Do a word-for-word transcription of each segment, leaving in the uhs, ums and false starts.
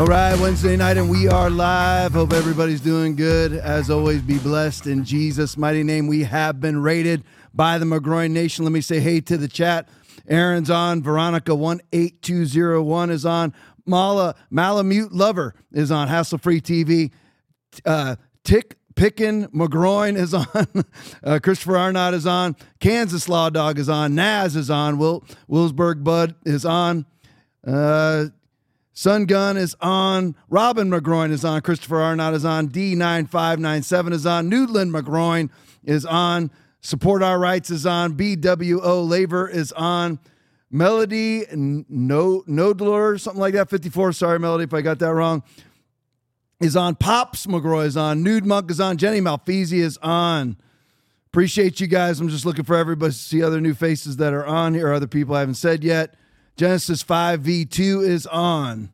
All right, Wednesday night, and we are live. Hope everybody's doing good. As always, be blessed in Jesus' mighty name. We have been rated by the McGroin Nation. Let me say hey to the chat. Aaron's on. Veronica one eight two zero one is on. Mala Malamute Lover is on. Hassle-free T V. Uh, Tick Pickin' McGroin is on. uh, Christopher Arnott is on. Kansas Law Dog is on. Naz is on. Will Willsburg Bud is on. Uh, Sun Gun is on. Robin McGroin is on. Christopher Arnott is on. D nine five nine seven is on. Newland McGroin is on. Support Our Rights is on. B W O Laver is on. Melody no Nodler, something like that. fifty-four, sorry, Melody, if I got that wrong, is on. Pops McGroy is on. Nude Monk is on. Jenny Malfeasy is on. Appreciate you guys. I'm just looking for everybody to see other new faces that are on here, other people I haven't said yet. Genesis five V two is on.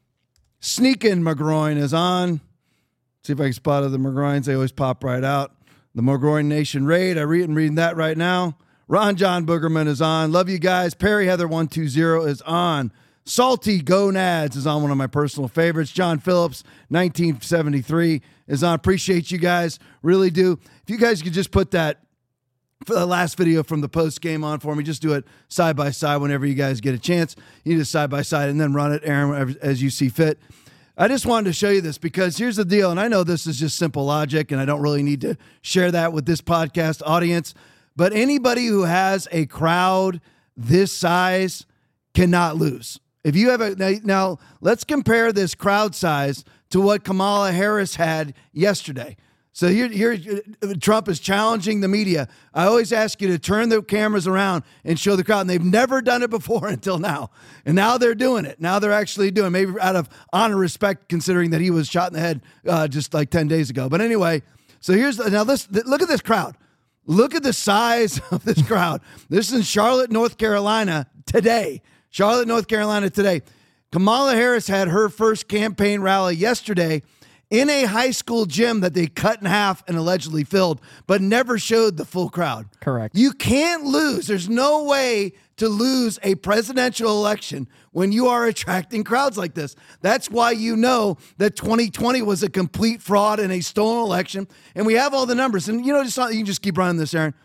Sneakin' McGroin is on. See if I can spot other McGroins. They always pop right out. The McGroin Nation Raid. I read, I'm reading that right now. Ron John Boogerman is on. Love you guys. Perry Heather one two zero is on. Salty Gonads is on, one of my personal favorites. John Phillips, nineteen seventy-three, is on. Appreciate you guys. Really do. If you guys could just put that for the last video from the post game on for me, just do it side by side whenever you guys get a chance. You just side by side and then run it, Aaron, as you see fit. I just wanted to show you this because here's the deal, and I know this is just simple logic, and I don't really need to share that with this podcast audience, but anybody who has a crowd this size cannot lose. If you have a now, now let's compare this crowd size to what Kamala Harris had yesterday. So here, here, Trump is challenging the media. I always ask you to turn the cameras around and show the crowd. And they've never done it before until now. And now they're doing it. Now they're actually doing it, maybe out of honor, respect, considering that he was shot in the head uh, just like ten days ago. But anyway, so here's the, now this, look at this crowd. Look at the size of this crowd. This is in Charlotte, North Carolina today. Charlotte, North Carolina today. Kamala Harris had her first campaign rally yesterday in a high school gym that they cut in half and allegedly filled, but never showed the full crowd. Correct. You can't lose. There's no way to lose a presidential election when you are attracting crowds like this. That's why you know that twenty twenty was a complete fraud and a stolen election, and we have all the numbers. And you know, just you can just keep running this, Aaron.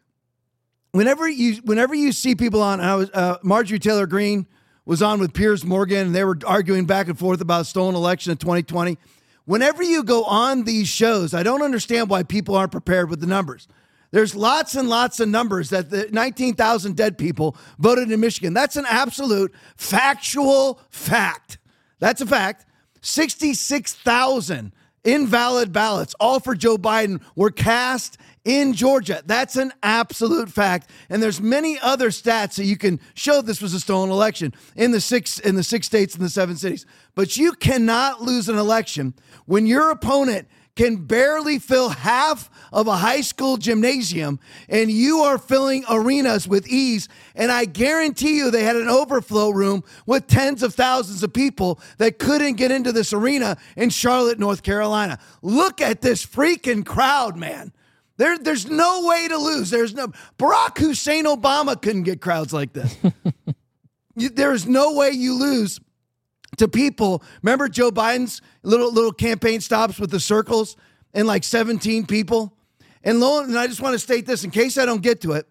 Whenever you whenever you see people on, I was uh, Marjorie Taylor Greene was on with Piers Morgan, and they were arguing back and forth about a stolen election in twenty twenty. Whenever you go on these shows, I don't understand why people aren't prepared with the numbers. There's lots and lots of numbers that the nineteen thousand dead people voted in Michigan. That's an absolute factual fact. That's a fact. sixty-six thousand invalid ballots, all for Joe Biden, were cast in Georgia. That's an absolute fact. And there's many other stats that you can show this was a stolen election in the six in the six states and the seven cities. But you cannot lose an election when your opponent can barely fill half of a high school gymnasium and you are filling arenas with ease. And I guarantee you they had an overflow room with tens of thousands of people that couldn't get into this arena in Charlotte, North Carolina. Look at this freaking crowd, man. There, there's no way to lose. There's no Barack Hussein Obama couldn't get crowds like this. you, there is no way you lose to people. Remember Joe Biden's little little campaign stops with the circles and like seventeen people? And lo, and I just want to state this in case I don't get to it.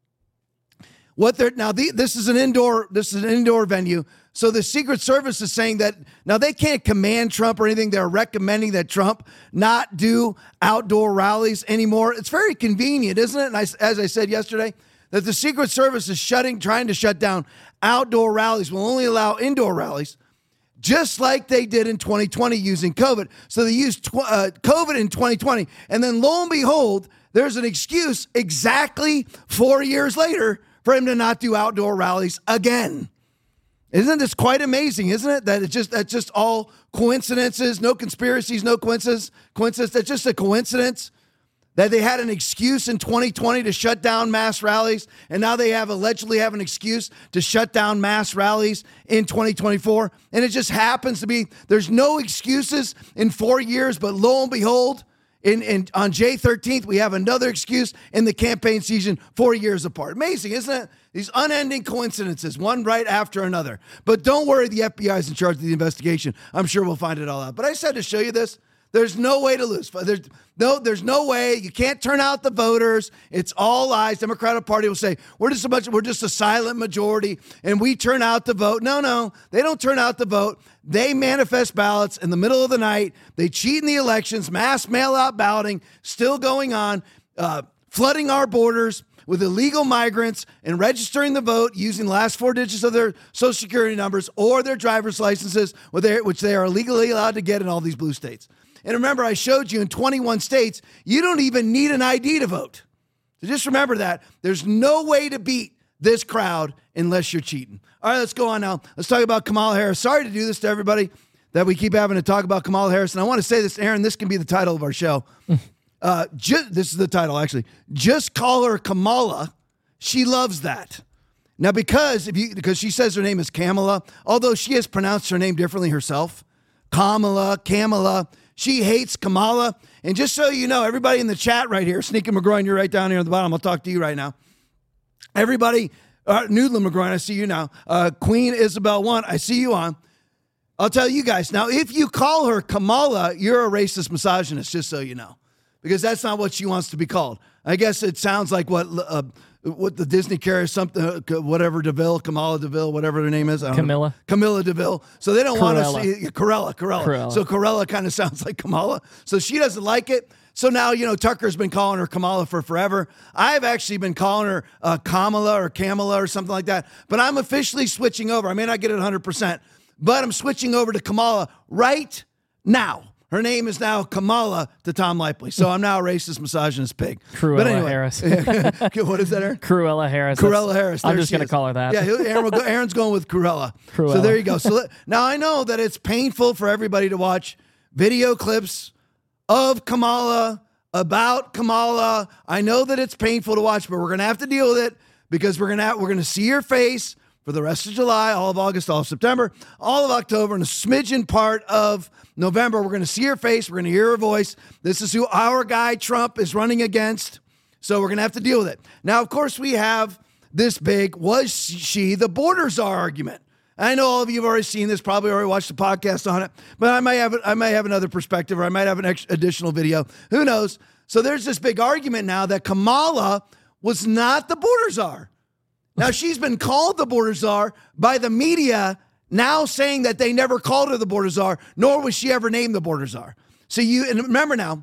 What they're now the, this is an indoor this is an indoor venue. So the Secret Service is saying that now they can't command Trump or anything. They're recommending that Trump not do outdoor rallies anymore. It's very convenient, isn't it? And I, as I said yesterday, that the Secret Service is shutting, trying to shut down outdoor rallies, will only allow indoor rallies, just like they did in twenty twenty using COVID. So they used tw- uh, COVID in twenty twenty. And then lo and behold, there's an excuse exactly four years later for him to not do outdoor rallies again. Isn't this quite amazing, isn't it? That it's just that's just all coincidences, no conspiracies, no coincidence. Coincidence. That's just a coincidence that they had an excuse in twenty twenty to shut down mass rallies, and now they have allegedly have an excuse to shut down mass rallies in twenty twenty-four. And it just happens to be there's no excuses in four years, but lo and behold, In, in, on J thirteenth, we have another excuse in the campaign season four years apart. Amazing, isn't it? These unending coincidences, one right after another. But don't worry, the F B I is in charge of the investigation. I'm sure we'll find it all out. But I said to show you this. There's no way to lose. There's no, there's no way. You can't turn out the voters. It's all lies. Democratic Party will say, we're just a bunch, we're just a silent majority, and we turn out the vote. No, no, they don't turn out the vote. They manifest ballots in the middle of the night. They cheat in the elections, mass mail-out balloting still going on, uh, flooding our borders with illegal migrants and registering the vote using the last four digits of their Social Security numbers or their driver's licenses, which they are legally allowed to get in all these blue states. And remember, I showed you in twenty-one states, you don't even need an I D to vote. So just remember that. There's no way to beat this crowd unless you're cheating. All right, let's go on now. Let's talk about Kamala Harris. Sorry to do this to everybody, that we keep having to talk about Kamala Harris. And I want to say this, Aaron, this can be the title of our show. uh, just, this is the title, actually. Just call her Kamala. She loves that. Now, because if you because she says her name is Kamala, although she has pronounced her name differently herself, Kamala, Kamala, she hates Kamala. And just so you know, everybody in the chat right here, Sneaky McGroin, you're right down here at the bottom. I'll talk to you right now. Everybody, uh, Noodler McGroin, I see you now. Uh, Queen Isabel one, I see you on. I'll tell you guys. Now, if you call her Kamala, you're a racist misogynist, just so you know. Because that's not what she wants to be called. I guess it sounds like what uh, what the Disney character, something, uh, whatever DeVille, Kamala DeVille, whatever her name is. I don't Camilla. Know. Camilla DeVille. So they don't want to Corella. see Corella, Corella. Corella. So Corella kind of sounds like Kamala. So she doesn't like it. So now, you know, Tucker's been calling her Kamala for forever. I've actually been calling her uh, Kamala or Kamala or something like that. But I'm officially switching over. I may not get it one hundred percent, but I'm switching over to Kamala right now. Her name is now Kamala to Tom Leipley. So I'm now a racist, misogynist pig. Cruella but anyway, Harris. What is that, Aaron? Cruella Harris. Cruella Harris. I'm There just she going to is. call her that. Yeah, Aaron will go, Aaron's going with Cruella. Cruella. So there you go. So let, now I know that it's painful for everybody to watch video clips of Kamala, about Kamala. I know that it's painful to watch, but we're going to have to deal with it because we're going to we're going to see her face for the rest of July, all of August, all of September, all of October, and a smidgen part of November. We're going to see her face. We're going to hear her voice. This is who our guy Trump is running against. So we're going to have to deal with it. Now, of course, we have this big, was she the border czar argument? I know all of you have already seen this, probably already watched the podcast on it, but I might have I might have another perspective, or I might have an ex- additional video. Who knows? So there's this big argument now that Kamala was not the border czar. Now, she's been called the border czar by the media, now saying that they never called her the border czar, nor was she ever named the border czar. So you, and remember now,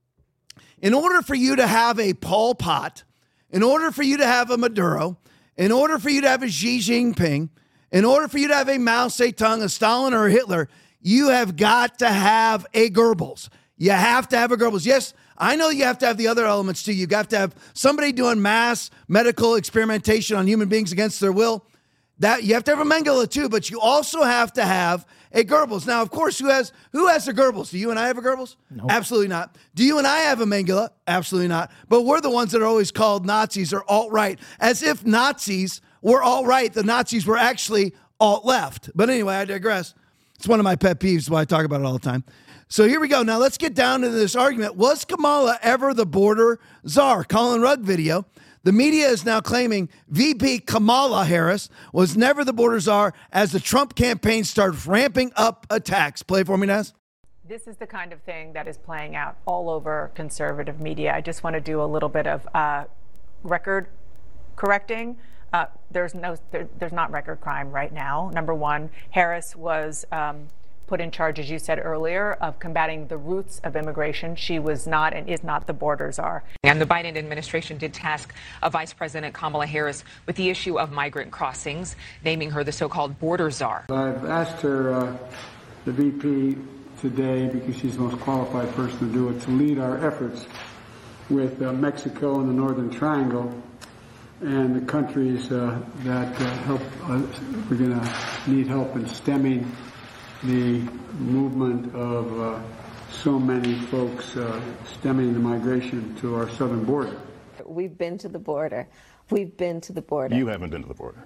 in order for you to have a Pol Pot, in order for you to have a Maduro, in order for you to have a Xi Jinping, in order for you to have a Mao Zedong, a Stalin, or a Hitler, you have got to have a Goebbels. You have to have a Goebbels. Yes, I know you have to have the other elements too. You have to have somebody doing mass medical experimentation on human beings against their will. That you have to have a Mengele too, but you also have to have a Goebbels. Now, of course, who has who has a Goebbels? Do you and I have a Goebbels? Nope. Absolutely not. Do you and I have a Mengele? Absolutely not. But we're the ones that are always called Nazis or alt-right, as if Nazis were alt-right. The Nazis were actually alt-left. But anyway, I digress. It's one of my pet peeves, why I talk about it all the time. So here we go. Now let's get down to this argument. Was Kamala ever the border czar? Colin Rugg video. The media is now claiming V P Kamala Harris was never the border czar as the Trump campaign starts ramping up attacks. Play for me, Naz. This is the kind of thing that is playing out all over conservative media. I just want to do a little bit of uh, record correcting. Uh, there's no, there, there's not record crime right now. Number one, Harris was um, put in charge, as you said earlier, of combating the roots of immigration. She was not and is not the border czar. And the Biden administration did task uh, Vice President Kamala Harris with the issue of migrant crossings, naming her the so-called border czar. I've asked her, uh, the V P today, because she's the most qualified person to do it, to lead our efforts with uh, Mexico and the Northern Triangle and the countries uh, that uh, help. Uh, we're going to need help in stemming the movement of uh, so many folks uh, stemming the migration to our southern border. We've been to the border. We've been to the border. You haven't been to the border.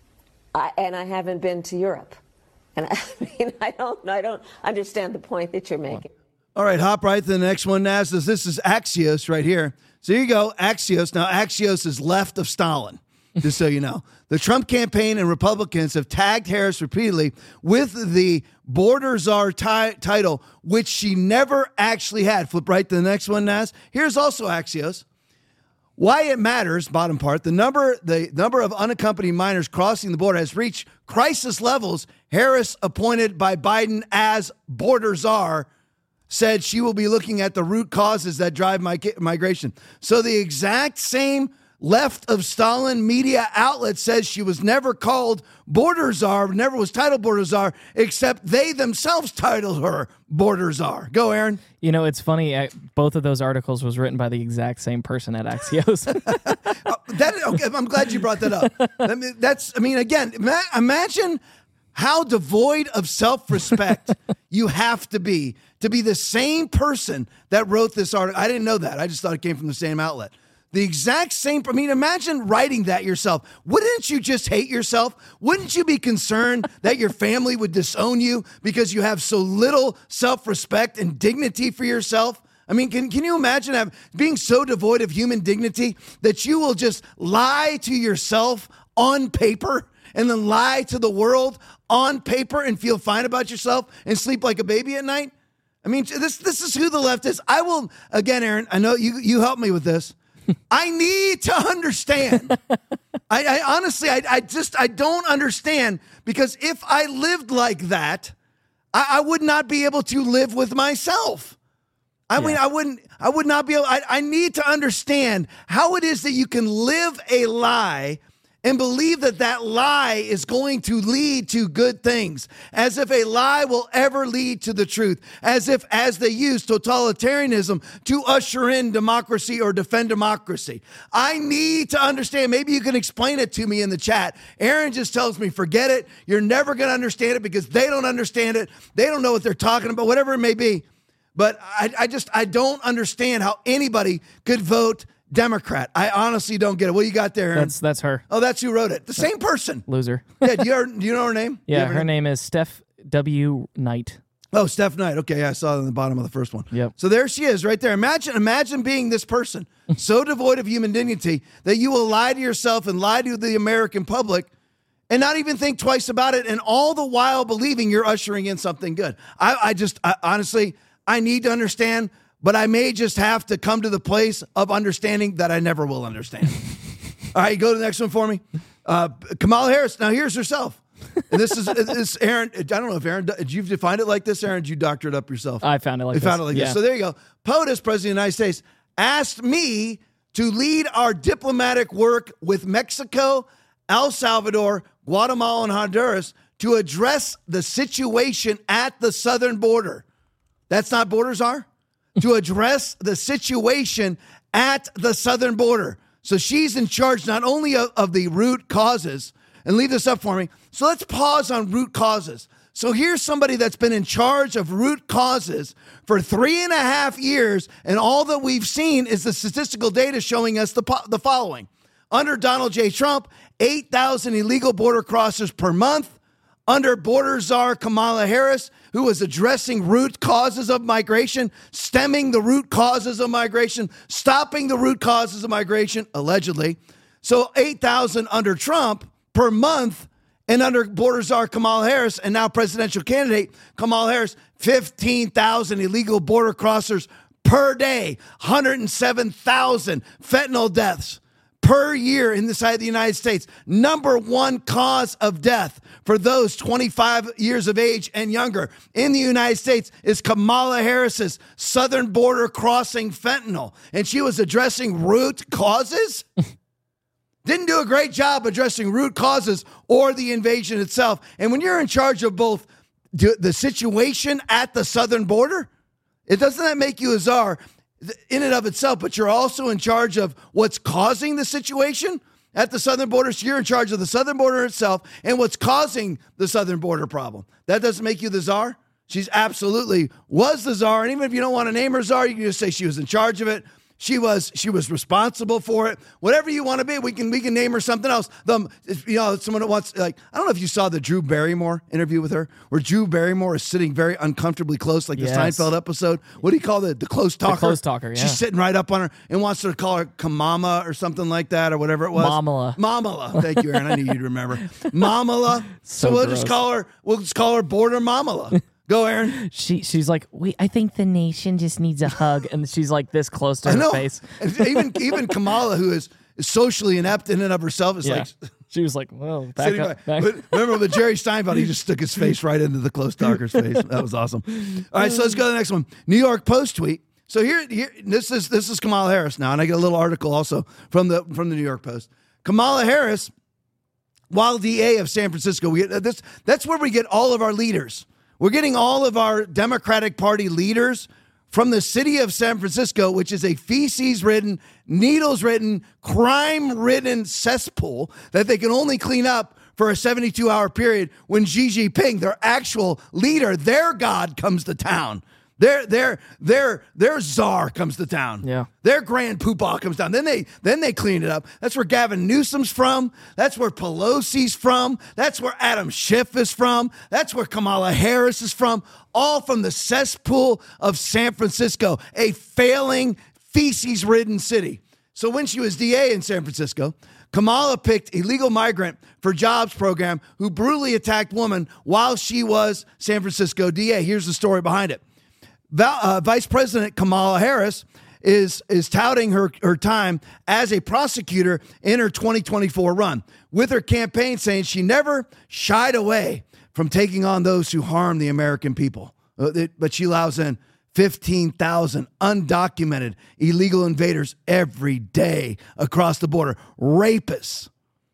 I, and I haven't been to Europe. And I mean, I don't, I don't understand the point that you're making. All right, hop right to the next one, Naz. This is Axios right here. So here you go, Axios. Now, Axios is left of Stalin, just so you know. The Trump campaign and Republicans have tagged Harris repeatedly with the border czar ti- title, which she never actually had. Flip right to the next one, Naz. Here's also Axios. Why it matters, bottom part, the number the number of unaccompanied minors crossing the border has reached crisis levels. Harris, appointed by Biden as border czar, said she will be looking at the root causes that drive mig- migration. So the exact same left of Stalin media outlet says she was never called border czar, never was titled border czar, except they themselves titled her border czar. Go, Aaron. You know, it's funny. I, both of those articles was written by the exact same person at Axios. that, okay, I'm glad you brought that up. I mean, that's, I mean, again, ima- imagine how devoid of self-respect you have to be to be the same person that wrote this article. I didn't know that. I just thought it came from the same outlet. The exact same. I mean, imagine writing that yourself. Wouldn't you just hate yourself? Wouldn't you be concerned that your family would disown you because you have so little self-respect and dignity for yourself? I mean, can, can you imagine have, being so devoid of human dignity that you will just lie to yourself on paper and then lie to the world on paper and feel fine about yourself and sleep like a baby at night? I mean, this this is who the left is. I will, again, Aaron, I know you you help me with this. I need to understand. I, I honestly, I, I just, I don't understand, because if I lived like that, I, I would not be able to live with myself. I yeah. mean, I wouldn't, I would not be able, I, I need to understand how it is that you can live a lie and believe that that lie is going to lead to good things, as if a lie will ever lead to the truth, as if, as they use totalitarianism to usher in democracy or defend democracy. I need to understand. Maybe you can explain it to me in the chat. Aaron just tells me, forget it. You're never going to understand it because they don't understand it. They don't know what they're talking about, whatever it may be. But I, I just, I don't understand how anybody could vote Democrat. I honestly don't get it. What you got there, Aaron? That's that's her. Oh, that's who wrote it. The same person. Loser. Yeah, do you, do you know her name? Yeah, her name? name is Steph W. Knight. Oh, Steph Knight. Okay, yeah, I saw it on the bottom of the first one. Yep. So there she is right there. Imagine, imagine being this person, so devoid of human dignity that you will lie to yourself and lie to the American public and not even think twice about it, and all the while believing you're ushering in something good. I, I just, I, honestly, I need to understand, but I may just have to come to the place of understanding that I never will understand. All right, go to the next one for me. Uh, Kamala Harris. Now, here's herself. And this is this Aaron. I don't know if Aaron, did you define it like this, Aaron? Did you doctor it up yourself? I found it like you this. found it like yeah. this. So there you go. POTUS, President of the United States, asked me to lead our diplomatic work with Mexico, El Salvador, Guatemala, and Honduras to address the situation at the southern border. That's not border czar? To address the situation at the southern border. So she's in charge not only of, of the root causes, and leave this up for me. So let's pause on root causes. So here's somebody that's been in charge of root causes for three and a half years, and all that we've seen is the statistical data showing us the, the following. Under Donald J. Trump, eight thousand illegal border crossers per month. Under border czar Kamala Harris, who was addressing root causes of migration, stemming the root causes of migration, stopping the root causes of migration, allegedly. So eight thousand under Trump per month, and under border czar Kamala Harris, and now presidential candidate Kamala Harris, fifteen thousand illegal border crossers per day, one hundred seven thousand fentanyl deaths per year in the side of the United States. Number one cause of death for those twenty-five years of age and younger in the United States is Kamala Harris's southern border crossing fentanyl. And she was addressing root causes? Didn't do a great job addressing root causes or the invasion itself. And when you're in charge of both the situation at the southern border, it doesn't that make you a czar in and of itself, but you're also in charge of what's causing the situation at the southern border. So you're in charge of the southern border itself and what's causing the southern border problem. That doesn't make you the czar. She's absolutely was the czar. And even if you don't want to name her czar, you can just say she was in charge of it. She was she was responsible for it. Whatever you want to be, we can we can name her something else. The you know someone that wants like I don't know if you saw the Drew Barrymore interview with her, where Drew Barrymore is sitting very uncomfortably close, like Yes. the Seinfeld episode. What do you call it? The close talker. close talker, yeah. She's sitting right up on her and wants her to call her Kamama or something like that or whatever it was. Mamala. Mamala. Thank you, Aaron. I knew you'd remember. Mamala. So, So we'll gross. just call her. We'll just call her Border Mamala. Go, Aaron. She she's like, wait, I think the nation just needs a hug, and she's like this close to I her know. face. And even even Kamala, who is socially inept in and of herself, is Yeah. like She was like, well, back sitting up. by- Back. But remember with Jerry Steinfeld, he just stuck his face right into the close talker's face. That was awesome. All right, so let's go to the next one. New York Post tweet. So here, here this is this is Kamala Harris now, and I get a little article also from the from the New York Post. Kamala Harris, while D A of San Francisco, we get this. That's where we get all of our leaders. We're getting all of our Democratic Party leaders from the city of San Francisco, which is a feces-ridden, needles-ridden, crime-ridden cesspool that they can only clean up for a seventy-two hour period when Xi Jinping, their actual leader, their god, comes to town. Their their their their czar comes to town. Yeah. Their grand poobah comes down. Then they then they clean it up. That's where Gavin Newsom's from. That's where Pelosi's from. That's where Adam Schiff is from. That's where Kamala Harris is from. All from the cesspool of San Francisco, a failing, feces-ridden city. So when she was D A in San Francisco, Kamala picked illegal migrant for jobs program who brutally attacked woman while she was San Francisco D A. Here's the story behind it. Val, uh, Vice President Kamala Harris is is touting her, her time as a prosecutor in her twenty twenty-four run, with her campaign saying she never shied away from taking on those who harm the American people. Uh, it, but she allows in fifteen thousand undocumented illegal invaders every day across the border. Rapists,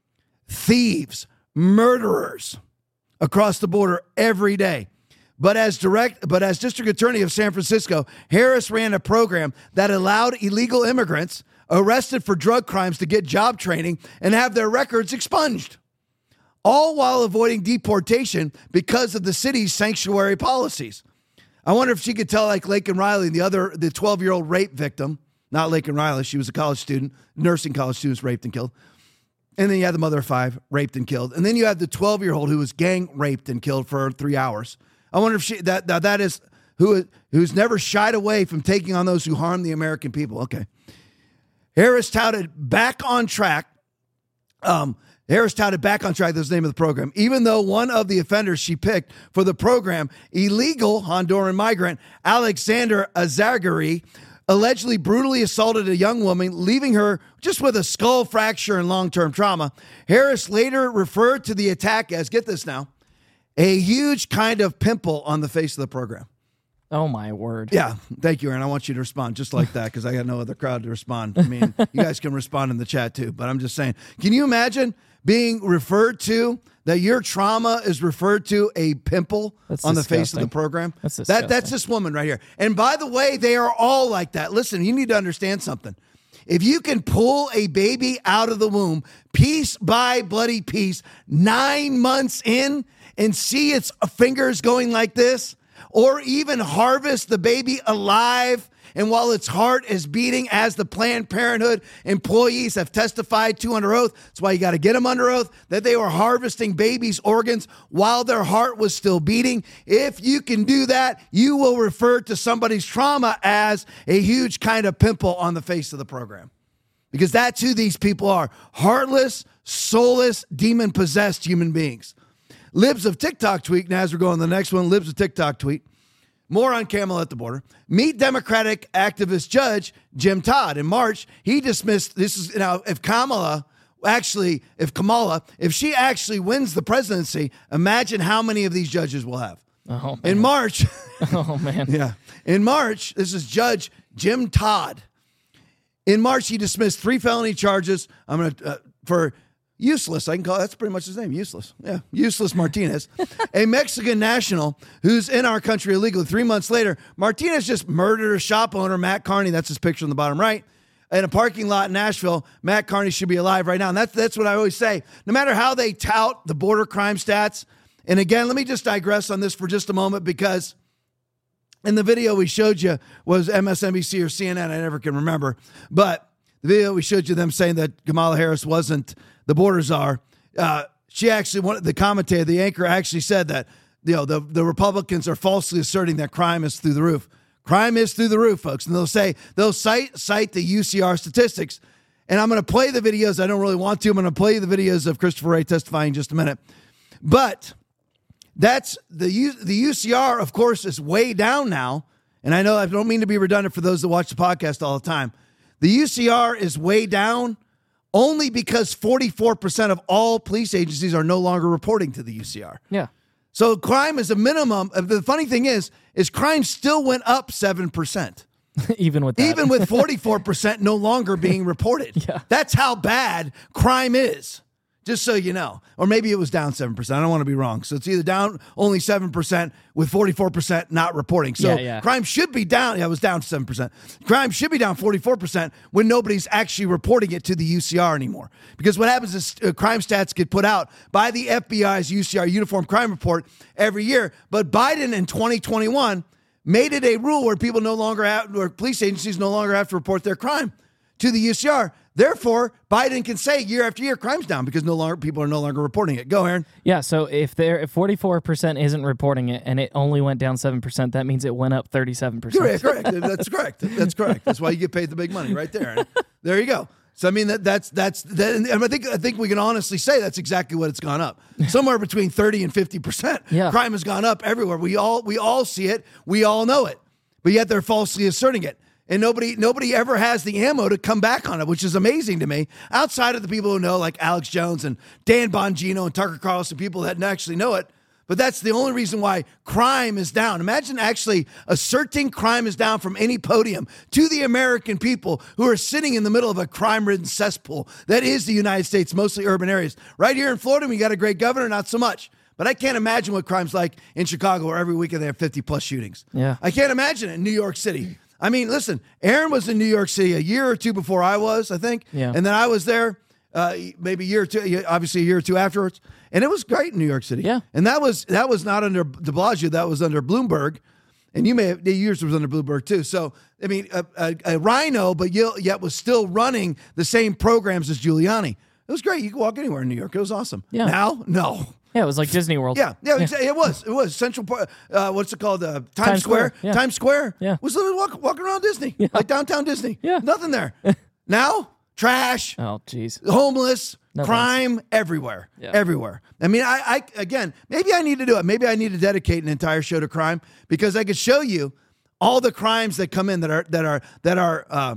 thieves, murderers across the border every day. But as direct, but as district attorney of San Francisco, Harris ran a program that allowed illegal immigrants arrested for drug crimes to get job training and have their records expunged, all while avoiding deportation because of the city's sanctuary policies. I wonder if she could tell, like Laken Riley, the other, the twelve-year-old rape victim, not Laken Riley, she was a college student, nursing college students raped and killed. And then you had the mother of five raped and killed. And then you had the twelve-year-old who was gang raped and killed for three hours. I wonder if she that that, that is who who's never shied away from taking on those who harm the American people. Okay. Harris touted back on track. Um, Harris touted back on track. That's the name of the program. Even though one of the offenders she picked for the program, illegal Honduran migrant Alexander Azagari, allegedly brutally assaulted a young woman, leaving her just with a skull fracture and long-term trauma. Harris later referred to the attack as, get this now, a huge kind of pimple on the face of the program. Oh, my word. Yeah. Thank you, Aaron. I want you to respond just like that because I got no other crowd to respond. I mean, you guys can respond in the chat too, but I'm just saying, can you imagine being referred to, that your trauma is referred to a pimple That's on the face of the disgusting. program? That's that, disgusting. that's this woman right here. And by the way, they are all like that. Listen, you need to understand something. If you can pull a baby out of the womb, piece by bloody piece, nine months in, and see its fingers going like this, or even harvest the baby alive, and while its heart is beating, as the Planned Parenthood employees have testified to under oath, that's why you got to get them under oath, that they were harvesting babies' organs while their heart was still beating. If you can do that, you will refer to somebody's trauma as a huge kind of pimple on the face of the program. Because that's who these people are. Heartless, soulless, demon-possessed human beings. Libs of TikTok tweet, now as we're going to the next one, Libs of TikTok tweet. More on Kamala at the border. Meet Democratic activist judge Jim Todd. In March, he dismissed, this is, now, if Kamala, actually, if Kamala, if she actually wins the presidency, imagine how many of these judges we'll have. Oh, man. In March, Oh, man. yeah. In March, this is Judge Jim Todd. In March, he dismissed three felony charges. I'm going to, uh, for useless, I can call that's pretty much his name, useless. Yeah, useless Martinez, a Mexican national who's in our country illegally. Three months later, Martinez just murdered a shop owner, Matt Carney. That's his picture on the bottom right. In a parking lot in Nashville, Matt Carney should be alive right now. And that's, that's what I always say. No matter how they tout the border crime stats, and again, let me just digress on this for just a moment because And the video we showed you was M S N B C or C N N. I never can remember. But the video we showed you them saying that Kamala Harris wasn't the border czar. Uh, she actually, one, the commentator, the anchor actually said that, you know, the, the Republicans are falsely asserting that crime is through the roof. Crime is through the roof, folks. And they'll say, they'll cite, cite the U C R statistics. And I'm going to play the videos. I don't really want to. I'm going to play the videos of Christopher Wray testifying in just a minute. But that's the U, the U C R, of course, is way down now. And I know I don't mean to be redundant for those that watch the podcast all the time. The U C R is way down only because forty-four percent of all police agencies are no longer reporting to the U C R. Yeah. So crime is a minimum. The funny thing is, is crime still went up seven percent. Even with that. Even with forty-four percent no longer being reported. Yeah. That's how bad crime is, just so you know. Or maybe it was down seven percent. I don't want to be wrong. So it's either down only seven percent with forty-four percent not reporting. So yeah, yeah. crime should be down. Yeah, it was down seven percent. Crime should be down forty-four percent when nobody's actually reporting it to the U C R anymore. Because what happens is uh, crime stats get put out by the F B I's U C R Uniform Crime Report every year. But Biden in twenty twenty-one made it a rule where people no longer have, where police agencies no longer have to report their crime to the U C R. Therefore, Biden can say year after year crime's down because no longer people are no longer reporting it. Go, Aaron. Yeah, so if there if forty-four percent isn't reporting it and it only went down seven percent, that means it went up thirty-seven percent. Correct, correct. That's correct. That's correct. That's why you get paid the big money right there. And there you go. So I mean that that's that's that, and I think I think we can honestly say that's exactly what it's gone up. Somewhere between thirty and fifty percent. Yeah. Crime has gone up everywhere. We all we all see it. We all know it. But yet they're falsely asserting it. And nobody nobody ever has the ammo to come back on it, which is amazing to me. Outside of the people who know, like Alex Jones and Dan Bongino and Tucker Carlson, people that actually know it. But that's the only reason why crime is down. Imagine actually asserting crime is down from any podium to the American people who are sitting in the middle of a crime-ridden cesspool that is the United States, mostly urban areas. Right here in Florida, we got a great governor, not so much. But I can't imagine what crime's like in Chicago, where every weekend they have fifty plus shootings. Yeah. I can't imagine it in New York City. I mean, listen, Aaron was in New York City a year or two before I was, I think. Yeah. And then I was there uh, maybe a year or two, obviously a year or two afterwards. And it was great in New York City. Yeah. And that was that was not under de Blasio. That was under Bloomberg. And you may have, the years was under Bloomberg too. So, I mean, a, a, a rhino, but yet was still running the same programs as Giuliani. It was great. You could walk anywhere in New York. It was awesome. Yeah. Now, no. Yeah, it was like Disney World. Yeah, yeah, yeah. It was. It was Central Park. Uh, what's it called? Uh, Times, Times Square. Square, yeah. Times Square. Yeah. Was literally walk, walking around Disney, Yeah. like downtown Disney. Yeah. Nothing there. Now, trash, Oh, jeez. homeless, No crime everywhere. Yeah. Everywhere. I mean, I, I again, maybe I need to do it. Maybe I need to dedicate an entire show to crime because I could show you all the crimes that come in that are that are that are uh,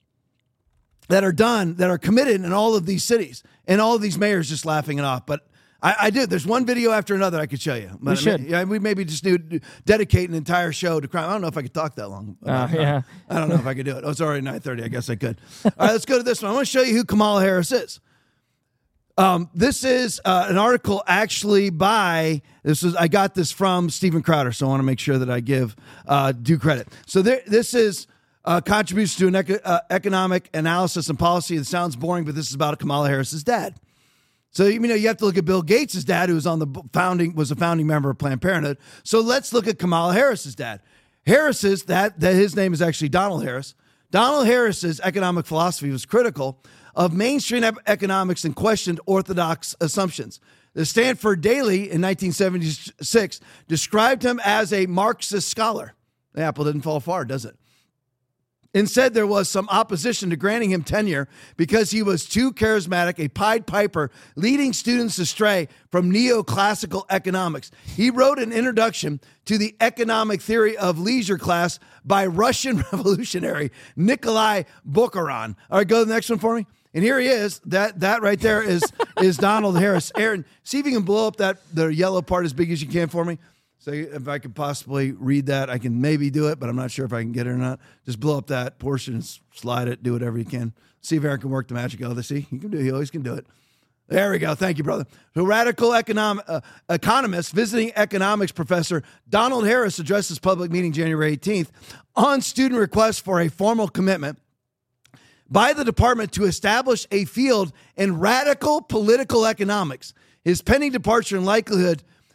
that are done that are committed in all of these cities, and all of these mayors just laughing it off, but. I, I did. There's one video after another I could show you. But We should. Yeah, we maybe just need to dedicate an entire show to crime. I don't know if I could talk that long. Uh, yeah. I don't know if I could do it. Oh, it's already nine thirty. I guess I could. All right, let's go to this one. I want to show you who Kamala Harris is. Um, this is uh, an article actually by, this is, I got this from Steven Crowder, so I want to make sure that I give uh, due credit. So there, this is uh, contributions to an eco uh, economic analysis and policy. It sounds boring, but this is about Kamala Harris's dad. So, you know, you have to look at Bill Gates' dad, who was on the founding, was a founding member of Planned Parenthood. So let's look at Kamala Harris's dad. Harris's, that, that his name is actually Donald Harris. Donald Harris's economic philosophy was critical of mainstream economics and questioned orthodox assumptions. The Stanford Daily in nineteen seventy-six described him as a Marxist scholar. The apple didn't fall far, does it? And said there was some opposition to granting him tenure because he was too charismatic, a Pied Piper, leading students astray from neoclassical economics. He wrote an introduction to the economic theory of leisure class by Russian revolutionary Nikolai Bukharin. All right, go to the next one for me. And here he is. That that right there is is Donald Harris. Aaron, see if you can blow up that the yellow part as big as you can for me. So if I could possibly read that, I can maybe do it, but I'm not sure if I can get it or not. Just blow up that portion and slide it, do whatever you can. See if Aaron can work the magic. Oh, see, he can do. He always can do it. There we go. Thank you, brother. The radical economic uh, economist, visiting economics professor Donald Harris addressed his public meeting January eighteenth on student request for a formal commitment by the department to establish a field in radical political economics. His pending departure and likelihood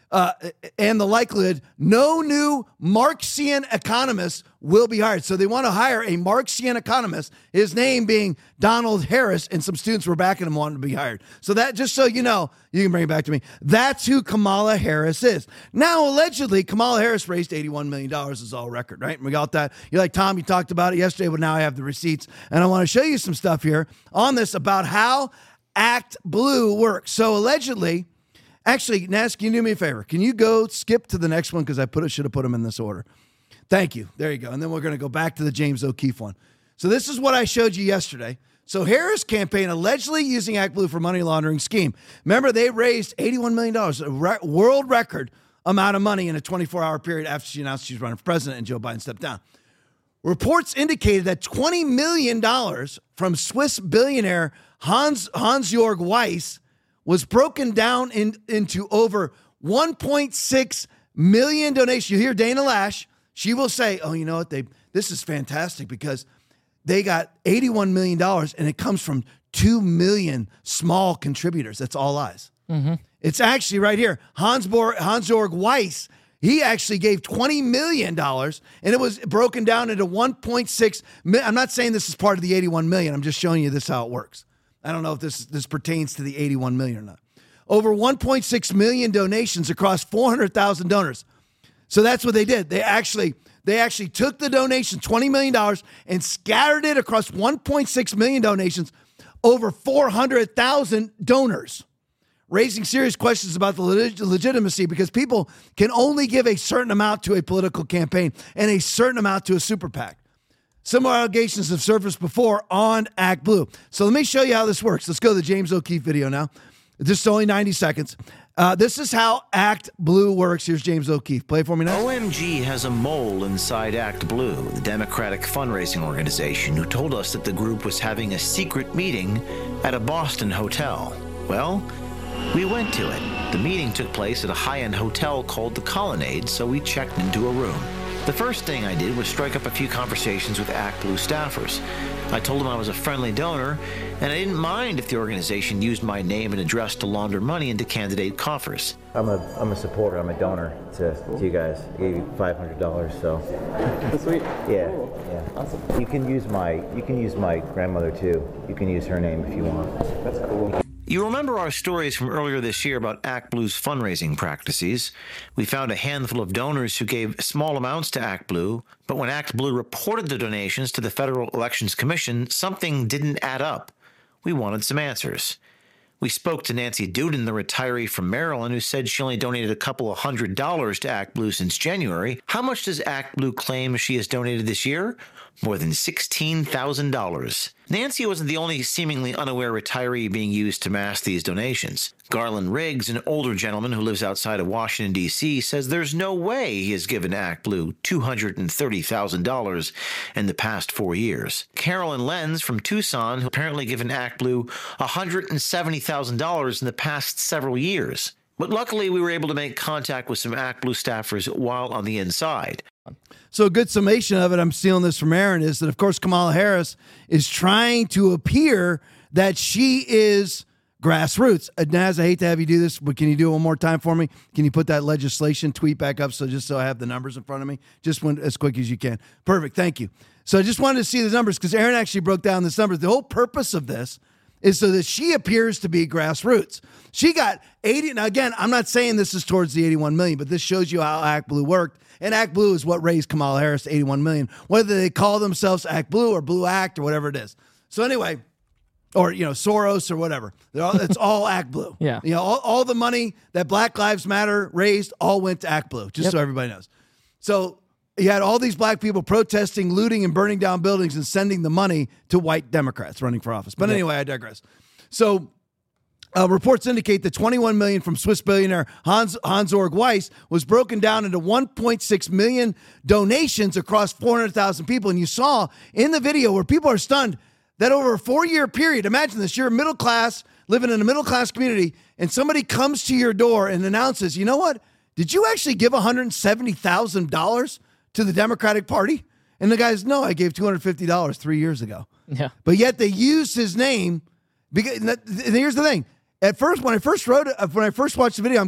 uh, and the likelihood no new Marxian economists will be hired. So they want to hire a Marxian economist, his name being Donald Harris, and some students were backing him wanting to be hired. So that, just so you know, you can bring it back to me. That's who Kamala Harris is. Now, allegedly, Kamala Harris raised eighty-one million dollars is all record, right? And we got that. You're like, Tom, you talked about it yesterday, but now I have the receipts. And I want to show you some stuff here on this about how Act Blue works. So allegedly, actually, Nas, can you do me a favor? Can you go skip to the next one? Because I put it, should have put them in this order. Thank you. There you go. And then we're going to go back to the James O'Keefe one. So this is what I showed you yesterday. So Harris campaign allegedly using Act Blue for money laundering scheme. Remember, they raised eighty-one million dollars, a re- world record amount of money in a twenty-four hour period after she announced she's running for president and Joe Biden stepped down. Reports indicated that twenty million dollars from Swiss billionaire Hans, Hans-Jörg Weiss was broken down in, into over one point six million donations. You hear Dana Lash. She will say, oh, you know what? They This is fantastic because they got eighty-one million dollars and it comes from two million small contributors. That's all eyes. Mm-hmm. It's actually right here. Hans Bor- Hans-Jörg Weiss, he actually gave twenty million dollars and it was broken down into one point six. I'm not saying this is part of the eighty-one million. I'm just showing you this how it works. I don't know if this, this pertains to the eighty-one million or not. Over one point six million donations across four hundred thousand donors. So that's what they did. They actually they actually took the donation, twenty million dollars, and scattered it across one point six million donations, over four hundred thousand donors, raising serious questions about the leg- legitimacy because people can only give a certain amount to a political campaign and a certain amount to a super PAC. Similar allegations have surfaced before on Act Blue. So let me show you how this works. Let's go to the James O'Keefe video now. This is only ninety seconds. Uh, this is how Act Blue works. Here's James O'Keefe. Play it for me now. O M G has a mole inside Act Blue, the Democratic fundraising organization, who told us that the group was having a secret meeting at a Boston hotel. Well, we went to it. The meeting took place at a high-end hotel called the Colonnade, so we checked into a room. The first thing I did was strike up a few conversations with Act Blue staffers. I told them I was a friendly donor, and I didn't mind if the organization used my name and address to launder money into candidate coffers. I'm a I'm a supporter. I'm a donor to, to you guys. I gave you five hundred dollars, so. Sweet. Yeah, Cool. yeah. Awesome. You can use my you can use my grandmother too. You can use her name if you want. That's cool. You remember our stories from earlier this year about Act Blue's fundraising practices. We found a handful of donors who gave small amounts to Act Blue, but when Act Blue reported the donations to the Federal Elections Commission, something didn't add up. We wanted some answers. We spoke to Nancy Duden, the retiree from Maryland, who said she only donated a couple of hundred dollars to Act Blue since January. How much does Act Blue claim she has donated this year? More than sixteen thousand dollars. Nancy wasn't the only seemingly unaware retiree being used to mask these donations. Garland Riggs, an older gentleman who lives outside of Washington, D C, says there's no way he has given Act Blue two hundred thirty thousand dollars in the past four years. Carolyn Lenz from Tucson, who apparently given Act Blue one hundred seventy thousand dollars in the past several years. But luckily, we were able to make contact with some Act Blue staffers while on the inside. So a good summation of it, I'm stealing this from Aaron, is that, of course, Kamala Harris is trying to appear that she is grassroots. Uh, Naz, I hate to have you do this, but can you do it one more time for me? Can you put that legislation tweet back up so just so I have the numbers in front of me? Just when, as quick as you can. Perfect. Thank you. So I just wanted to see the numbers because Aaron actually broke down the numbers. The whole purpose of this is so that she appears to be grassroots. She got eighty. Now, again, I'm not saying this is towards the eighty-one million, but this shows you how Act Blue worked. And Act Blue is what raised Kamala Harris to eighty-one million, whether they call themselves Act Blue or Blue Act or whatever it is. So anyway, or, you know, Soros or whatever. All, it's all Act Blue. Yeah. You know, all, all the money that Black Lives Matter raised all went to Act Blue, just Yep. so everybody knows. So you had all these black people protesting, looting, and burning down buildings and sending the money to white Democrats running for office. But Yep. anyway, I digress. So Uh, reports indicate that twenty-one million dollars from Swiss billionaire Hans Hans-Jörg Weiss was broken down into one point six million donations across four hundred thousand people. And you saw in the video where people are stunned that over a four-year period, imagine this, you're middle class, living in a middle-class community, and somebody comes to your door and announces, you know what, did you actually give one hundred seventy thousand dollars to the Democratic Party? And the guy's, no, I gave two hundred fifty dollars three years ago. Yeah. But yet they used his name. Because and here's the thing. At first, when I first wrote it, when I first watched the video, I'm going,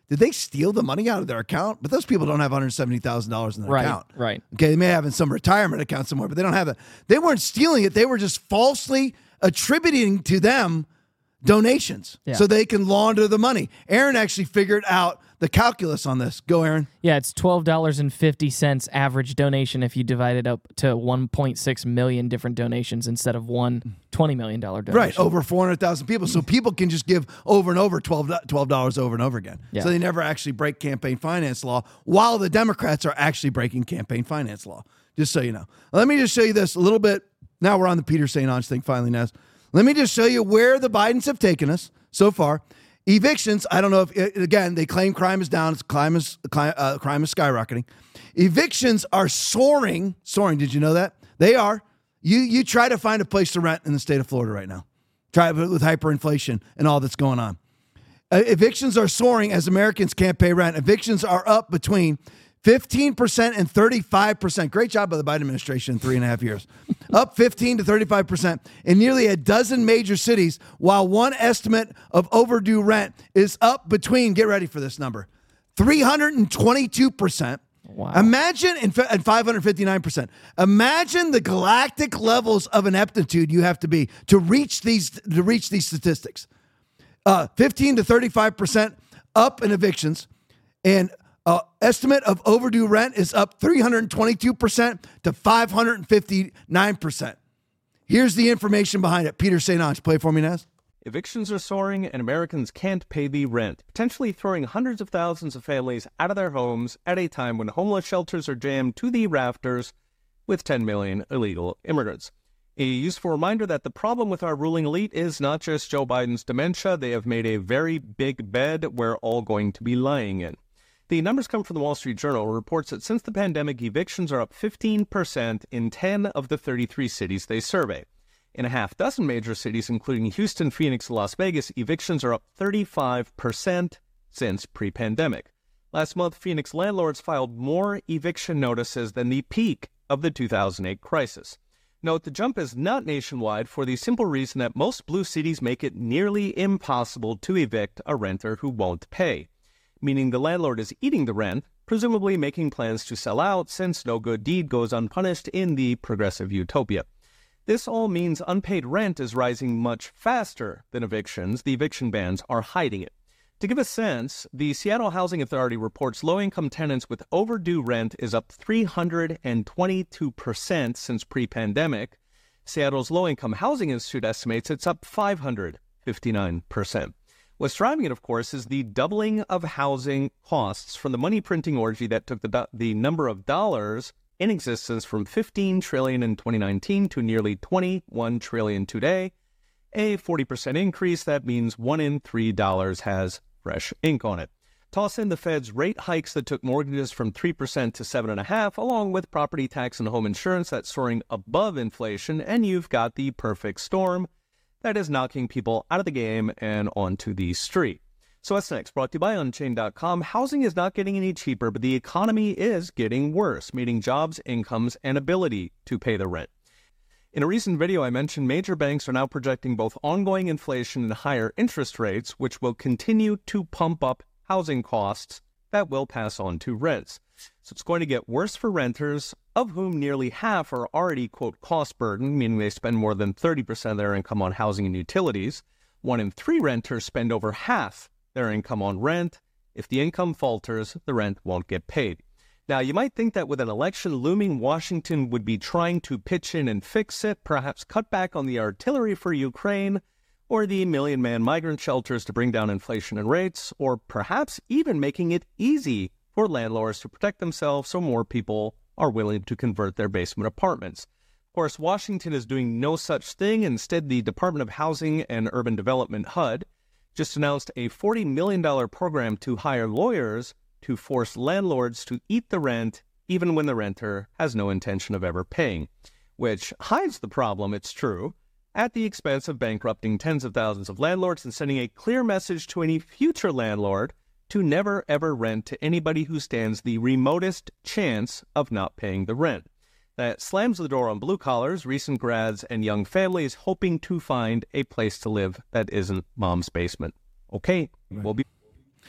did they steal the money out of their account? But those people don't have one hundred seventy thousand dollars in their Right, account. right. Okay, they may have in some retirement account somewhere, but they don't have it. They weren't stealing it. They were just falsely attributing to them donations Yeah. so they can launder the money. Aaron actually figured out the calculus on this. Go, Aaron. Yeah, it's twelve dollars and fifty cents average donation if you divide it up to one point six million different donations instead of one twenty million dollars donation. Right, over four hundred thousand people. So people can just give over and over twelve dollars over and over again. Yeah. So they never actually break campaign finance law, while the Democrats are actually breaking campaign finance law, just so you know. Let me just show you this a little bit. Now we're on the Peter Saint Onge thing finally, Naz. Let me just show you where the Bidens have taken us so far. Evictions, I don't know if, again, they claim crime is down. It's crime is, uh, crime is skyrocketing. Evictions are soaring. Soaring, did you know that? They are. You you try to find a place to rent in the state of Florida right now. Try with hyperinflation and all that's going on. Uh, evictions are soaring as Americans can't pay rent. Evictions are up between fifteen percent and thirty-five percent. Great job by the Biden administration in three and a half years. Up fifteen to thirty-five percent in nearly a dozen major cities, while one estimate of overdue rent is up between, get ready for this number, three hundred twenty-two percent. Wow. Imagine, and five hundred fifty-nine percent. Imagine the galactic levels of ineptitude you have to be to reach these, to reach these statistics. Uh, fifteen to thirty-five percent up in evictions, and Uh, estimate of overdue rent is up three hundred twenty-two percent to five hundred fifty-nine percent. Here's the information behind it. Peter Saint Onge, play for me, Naz. Evictions are soaring and Americans can't pay the rent, potentially throwing hundreds of thousands of families out of their homes at a time when homeless shelters are jammed to the rafters with ten million illegal immigrants. A useful reminder that the problem with our ruling elite is not just Joe Biden's dementia. They have made a very big bed we're all going to be lying in. The numbers come from the Wall Street Journal, reports that since the pandemic, evictions are up fifteen percent in ten of the thirty-three cities they survey. In a half dozen major cities, including Houston, Phoenix, and Las Vegas, evictions are up thirty-five percent since pre-pandemic. Last month, Phoenix landlords filed more eviction notices than the peak of the two thousand eight crisis. Note, the jump is not nationwide for the simple reason that most blue cities make it nearly impossible to evict a renter who won't pay, meaning the landlord is eating the rent, presumably making plans to sell out since no good deed goes unpunished in the progressive utopia. This all means unpaid rent is rising much faster than evictions. The eviction bans are hiding it. To give a sense, the Seattle Housing Authority reports low-income tenants with overdue rent is up three hundred twenty-two percent since pre-pandemic. Seattle's Low-Income Housing Institute estimates it's up five hundred fifty-nine percent. What's driving it, of course, is the doubling of housing costs from the money printing orgy that took the, do- the number of dollars in existence from fifteen trillion dollars in twenty nineteen to nearly twenty-one trillion dollars today. A forty percent increase, that means one in three dollars has fresh ink on it. Toss in the Fed's rate hikes that took mortgages from three percent to seven point five percent, along with property tax and home insurance that's soaring above inflation, and you've got the perfect storm that is knocking people out of the game and onto the street. So what's next? Brought to you by Unchained dot com. Housing is not getting any cheaper, but the economy is getting worse, meaning jobs, incomes, and ability to pay the rent. In a recent video, I mentioned major banks are now projecting both ongoing inflation and higher interest rates, which will continue to pump up housing costs that will pass on to rents. So it's going to get worse for renters, of whom nearly half are already, quote, cost burdened, meaning they spend more than thirty percent of their income on housing and utilities. One in three renters spend over half their income on rent. If the income falters, the rent won't get paid. Now, you might think that with an election looming, Washington would be trying to pitch in and fix it, perhaps cut back on the artillery for Ukraine, or the million-man migrant shelters to bring down inflation and rates, or perhaps even making it easy for landlords to protect themselves so more people are willing to convert their basement apartments. Of course, Washington is doing no such thing. Instead, the Department of Housing and Urban Development, H U D, just announced a forty million dollars program to hire lawyers to force landlords to eat the rent even when the renter has no intention of ever paying, which hides the problem, it's true, at the expense of bankrupting tens of thousands of landlords and sending a clear message to any future landlord to never ever rent to anybody who stands the remotest chance of not paying the rent. That slams the door on blue collars, recent grads, and young families hoping to find a place to live that isn't mom's basement. Okay, we'll be...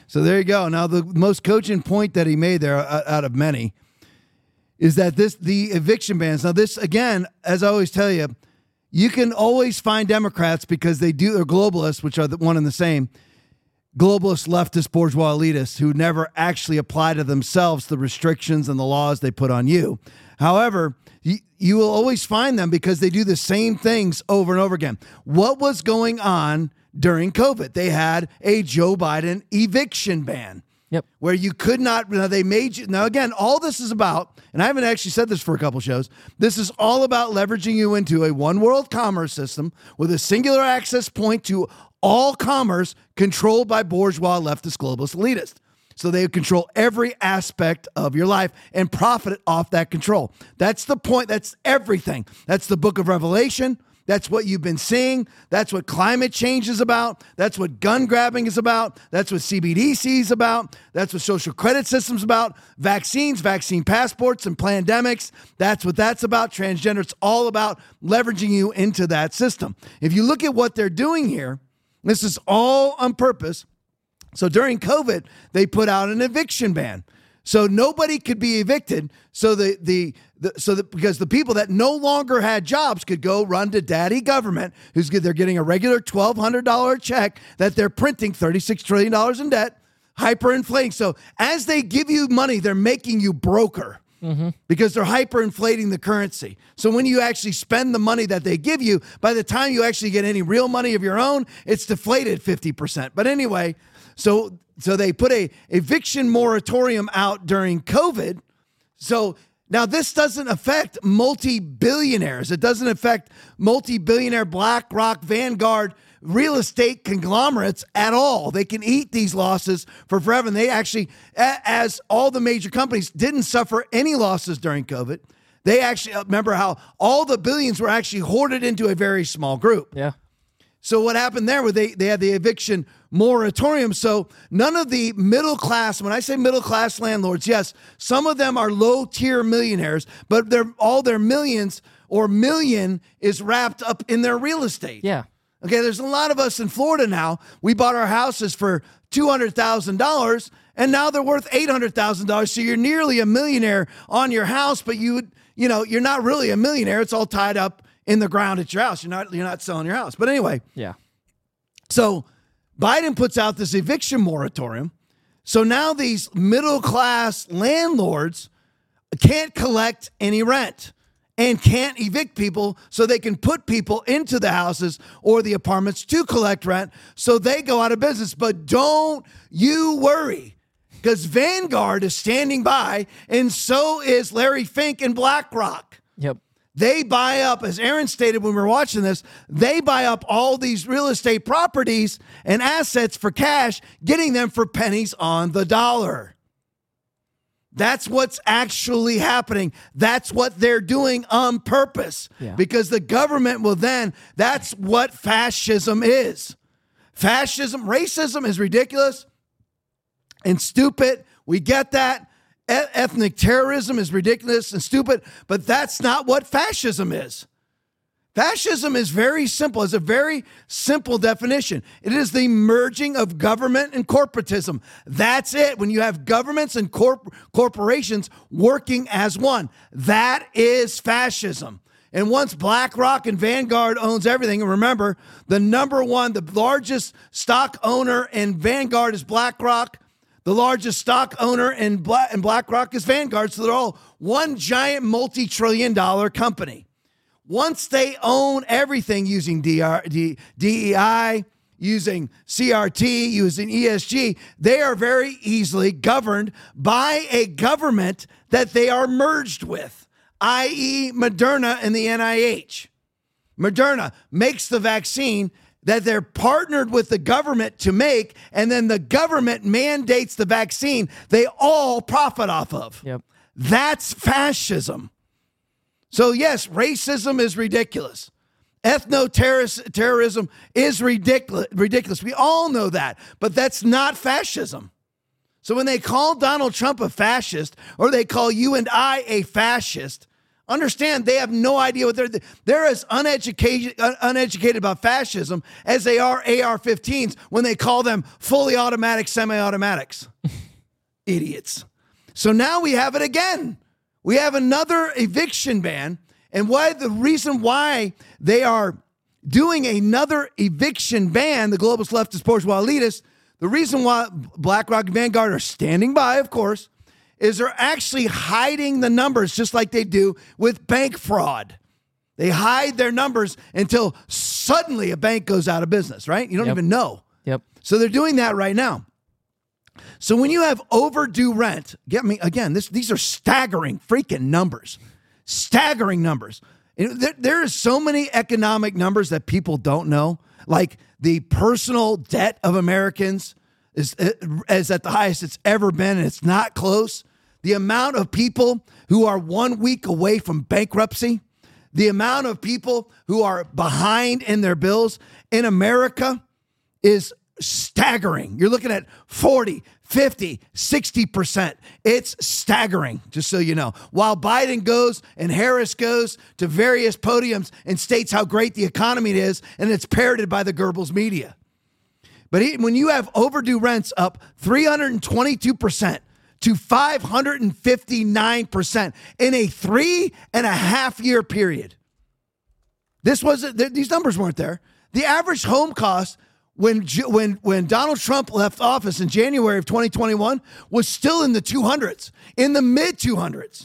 So there you go. Now, the most cogent point that he made there, uh, out of many, is that this the eviction bans. Now, this, again, as I always tell you, you can always find Democrats because they do, they're globalists, which are the one and the same, globalist, leftist, bourgeois elitists who never actually apply to themselves the restrictions and the laws they put on you. However, you, you will always find them because they do the same things over and over again. What was going on during COVID? They had a Joe Biden eviction ban. Yep. Where you could not, now they made you, now again, all this is about, and I haven't actually said this for a couple shows, this is all about leveraging you into a one world commerce system with a singular access point to all commerce controlled by bourgeois, leftist, globalist, elitist. So they control every aspect of your life and profit off that control. That's the point. That's everything. That's the book of Revelation. That's what you've been seeing. That's what climate change is about. That's what gun grabbing is about. That's what C B D C is about. That's what social credit systems about. Vaccines, vaccine passports, and pandemics. That's what that's about. Transgender. It's all about leveraging you into that system. If you look at what they're doing here, this is all on purpose. So during COVID, they put out an eviction ban. So nobody could be evicted. So the the, the so that because the people that no longer had jobs could go run to daddy government, who's good. They're getting a regular twelve hundred dollars check that they're printing thirty-six trillion dollars in debt, hyperinflating. So as they give you money, they're making you broker. Mm-hmm. Because they're hyperinflating the currency. So when you actually spend the money that they give you, by the time you actually get any real money of your own, it's deflated fifty percent. But anyway, so so they put a eviction moratorium out during COVID. So now this doesn't affect multi-billionaires. It doesn't affect multi-billionaire BlackRock, Vanguard, real estate conglomerates at all. They can eat these losses for forever. And they actually, as all the major companies didn't suffer any losses during COVID, they actually, remember how all the billions were actually hoarded into a very small group. Yeah. So what happened there was they, they had the eviction moratorium. So none of the middle class, when I say middle class landlords, yes, some of them are low tier millionaires, but they're all their millions or million is wrapped up in their real estate. Yeah. Okay, there's a lot of us in Florida now. We bought our houses for two hundred thousand dollars, and now they're worth eight hundred thousand dollars. So you're nearly a millionaire on your house, but you you know, you're not really a millionaire. It's all tied up in the ground at your house. You're not you're not selling your house. But anyway, yeah. So Biden puts out this eviction moratorium. So now these middle-class landlords can't collect any rent and can't evict people, so they can put people into the houses or the apartments to collect rent, so they go out of business. But don't you worry, because Vanguard is standing by, and so is Larry Fink and BlackRock. Yep. They buy up, as Aaron stated when we were watching this, they buy up all these real estate properties and assets for cash, getting them for pennies on the dollar. That's what's actually happening. That's what they're doing on purpose. Yeah. Because the government will then, that's what fascism is. Fascism, racism is ridiculous and stupid. We get that. E- ethnic terrorism is ridiculous and stupid, but that's not what fascism is. Fascism is very simple. It's a very simple definition. It is the merging of government and corporatism. That's it. When you have governments and corp- corporations working as one, that is fascism. And once BlackRock and Vanguard owns everything, and remember, the number one, the largest stock owner in Vanguard is BlackRock. The largest stock owner in, Black- in BlackRock is Vanguard. So they're all one giant multi-trillion dollar company. Once they own everything using D R, D, D E I, using C R T, using E S G, they are very easily governed by a government that they are merged with, that is. Moderna and the N I H. Moderna makes the vaccine that they're partnered with the government to make, and then the government mandates the vaccine they all profit off of. Yep. That's fascism. So yes, racism is ridiculous. Ethno-terrorism is ridiculous. Ridiculous. We all know that, but that's not fascism. So when they call Donald Trump a fascist, or they call you and I a fascist, Understand, they have no idea what they're, they're as uneducated, uneducated about fascism as they are A R fifteens when they call them fully automatic semi-automatics. Idiots. So now we have it again. We have another eviction ban. And why the reason why they are doing another eviction ban, the globalist, leftist, bourgeois elitists, the reason why BlackRock and Vanguard are standing by, of course, is they're actually hiding the numbers just like they do with bank fraud. They hide their numbers until suddenly a bank goes out of business, right? You don't Yep. even know. Yep. So they're doing that right now. So when you have overdue rent, get me again, this these are staggering freaking numbers. Staggering numbers. And there, there are so many economic numbers that people don't know. Like the personal debt of Americans is, is at the highest it's ever been, and it's not close. The amount of people who are one week away from bankruptcy, the amount of people who are behind in their bills in America is staggering. You're looking at forty, fifty, sixty percent. It's staggering, just so you know. While Biden goes and Harris goes to various podiums and states how great the economy is, and it's parroted by the Goebbels media. But he, when you have overdue rents up three hundred twenty-two percent to five hundred fifty-nine percent in a three and a half year period, this wasn't, these numbers weren't there. The average home cost when, when, when Donald Trump left office in January of twenty twenty-one was still in the two hundreds, in the mid two hundreds.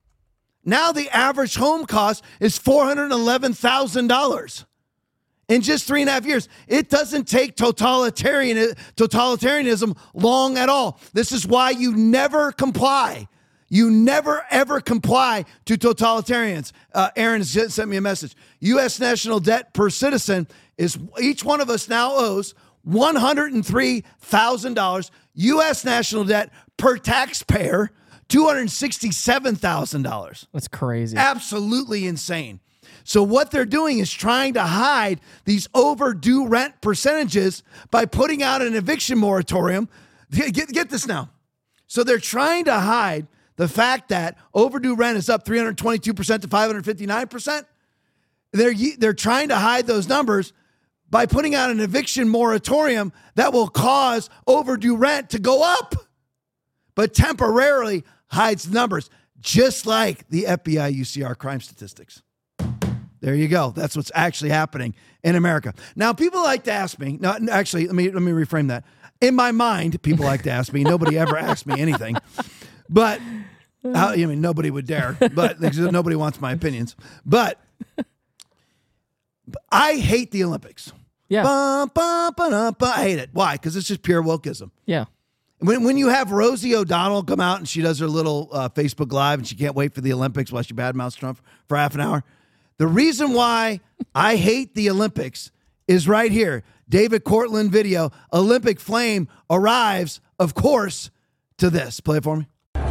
Now the average home cost is four hundred eleven thousand dollars. In just three and a half years. It doesn't take totalitarian, totalitarianism long at all. This is why you never comply. You never, ever comply to totalitarians. Uh, Aaron sent me a message. U S national debt per citizen is, each one of us now owes one hundred three thousand dollars. U S national debt per taxpayer, two hundred sixty-seven thousand dollars. That's crazy. Absolutely insane. So what they're doing is trying to hide these overdue rent percentages by putting out an eviction moratorium. Get, get this now. So they're trying to hide the fact that overdue rent is up three hundred twenty-two percent to five hundred fifty-nine percent. They're, they're trying to hide those numbers by putting out an eviction moratorium that will cause overdue rent to go up, but temporarily hides the numbers, just like the F B I U C R crime statistics. There you go. That's what's actually happening in America. Now, people like to ask me, no, actually, let me let me reframe that. In my mind, people like to ask me. Nobody ever asks me anything. But, I mean, nobody would dare. But nobody wants my opinions. But I hate the Olympics. Yeah. Ba, ba, ba, da, ba. I hate it. Why? Because it's just pure wokeism. Yeah. When when you have Rosie O'Donnell come out and she does her little uh, Facebook Live and she can't wait for the Olympics while she badmouths Trump for half an hour. The reason why I hate the Olympics is right here. David Cortland video. Olympic flame arrives, of course, to this. Play it for me.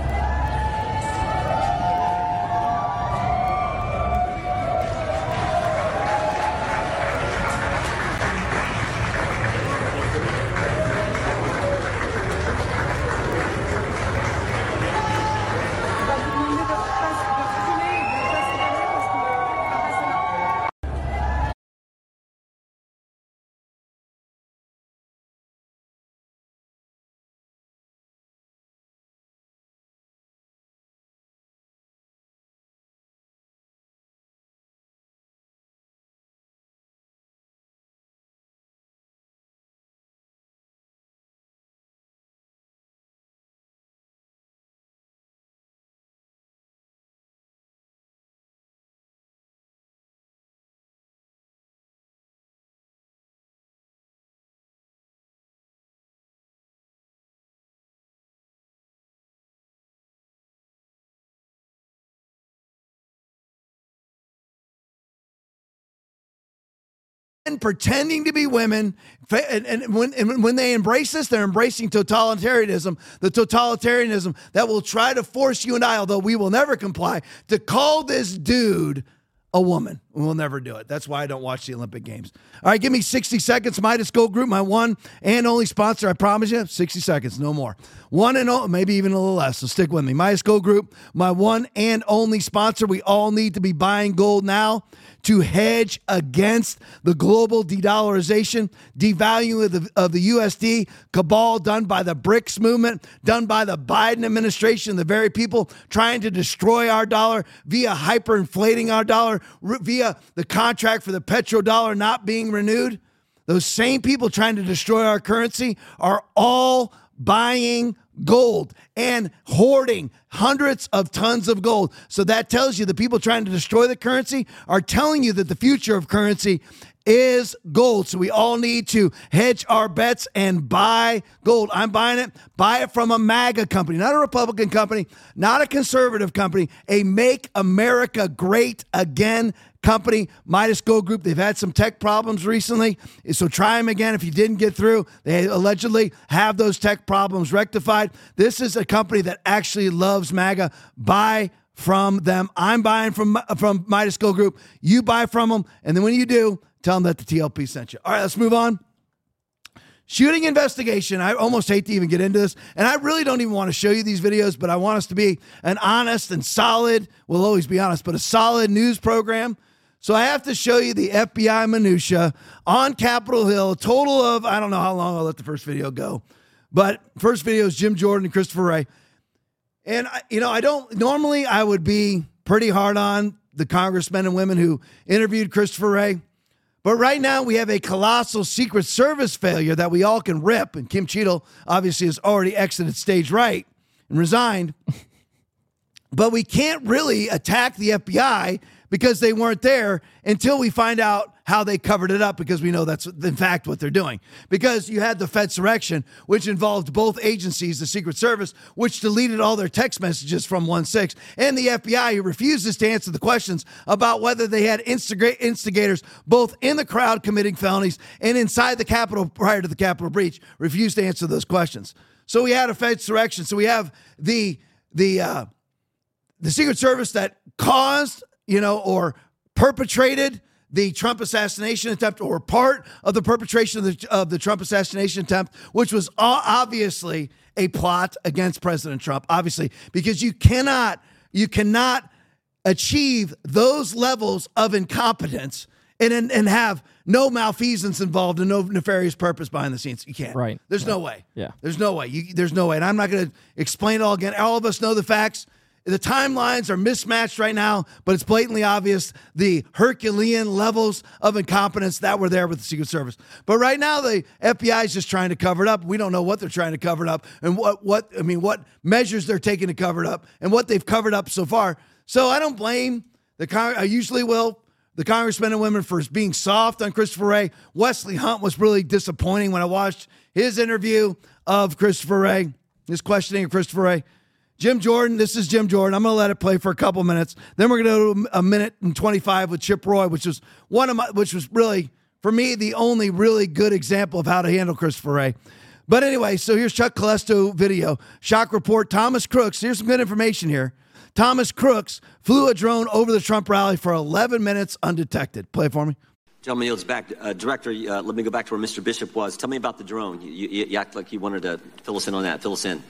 Pretending to be women, and, and when and when they embrace this, they're embracing totalitarianism, the totalitarianism that will try to force you and I, although we will never comply, to call this dude a woman. We'll never do it. That's why I don't watch the Olympic Games. All right, give me sixty seconds. Midas Gold Group, my one and only sponsor. I promise you, sixty seconds, no more. One and only, maybe even a little less, so stick with me. Midas Gold Group, my one and only sponsor. We all need to be buying gold now to hedge against the global de-dollarization, devaluing of the, of the U S D, cabal done by the BRICS movement, done by the Biden administration, the very people trying to destroy our dollar via hyperinflating our dollar, via the contract for the petrodollar not being renewed. Those same people trying to destroy our currency are all buying gold and hoarding hundreds of tons of gold. So that tells you the people trying to destroy the currency are telling you that the future of currency is gold. So we all need to hedge our bets and buy gold. I'm buying it. Buy it from a MAGA company, not a Republican company, not a conservative company, a Make America Great Again company, Midas Gold Group. They've had some tech problems recently, so try them again. If you didn't get through, they allegedly have those tech problems rectified. This is a company that actually loves MAGA. Buy from them. I'm buying from, from Midas Gold Group. You buy from them, and then when you do, tell them that the T L P sent you. All right, let's move on. Shooting investigation. I almost hate to even get into this, and I really don't even want to show you these videos, but I want us to be an honest and solid, we'll always be honest, but a solid news program. So I have to show you the F B I minutia on Capitol Hill, a total of, I don't know how long, I'll let the first video go, but first video is Jim Jordan and Christopher Wray. And, you know, I don't, normally I would be pretty hard on the congressmen and women who interviewed Christopher Wray. But right now we have a colossal Secret Service failure that we all can rip. And Kim Cheadle obviously has already exited stage right and resigned. But we can't really attack the F B I because they weren't there until we find out how they covered it up, because we know that's in fact what they're doing. Because you had the Fedsurrection, which involved both agencies, the Secret Service, which deleted all their text messages from one six, and the F B I, who refuses to answer the questions about whether they had instiga- instigators both in the crowd committing felonies and inside the Capitol prior to the Capitol breach, refused to answer those questions. So we had a Fedsurrection. So we have the the uh, the Secret Service that caused, you know, or perpetrated the Trump assassination attempt, or part of the perpetration of the, of the Trump assassination attempt, which was obviously a plot against President Trump, obviously, because you cannot, you cannot achieve those levels of incompetence and, and, and have no malfeasance involved and no nefarious purpose behind the scenes. You can't. Right. There's yeah. no way. Yeah. There's no way. You, there's no way. And I'm not going to explain it all again. All of us know the facts. The timelines are mismatched right now, but it's blatantly obvious the Herculean levels of incompetence that were there with the Secret Service. But right now, the F B I is just trying to cover it up. We don't know what they're trying to cover it up and what, what I mean, what measures they're taking to cover it up and what they've covered up so far. So I don't blame the Con- I usually will the congressmen and women for being soft on Christopher Wray. Wesley Hunt was really disappointing when I watched his interview of Christopher Wray, his questioning of Christopher Wray. Jim Jordan, this is Jim Jordan. I'm going to let it play for a couple minutes. Then we're going to do a minute and twenty-five with Chip Roy, which was one of my, which was really, for me, the only really good example of how to handle Christopher Wray. But anyway, so here's Chuck Colesto video. Shock report, Thomas Crooks. Here's some good information here. Thomas Crooks flew a drone over the Trump rally for eleven minutes undetected. Play it for me. Gentleman yields back. Uh, Director, uh, let me go back to where Mister Bishop was. Tell me about the drone. You, you, you act like you wanted to fill us in on that. Fill us in.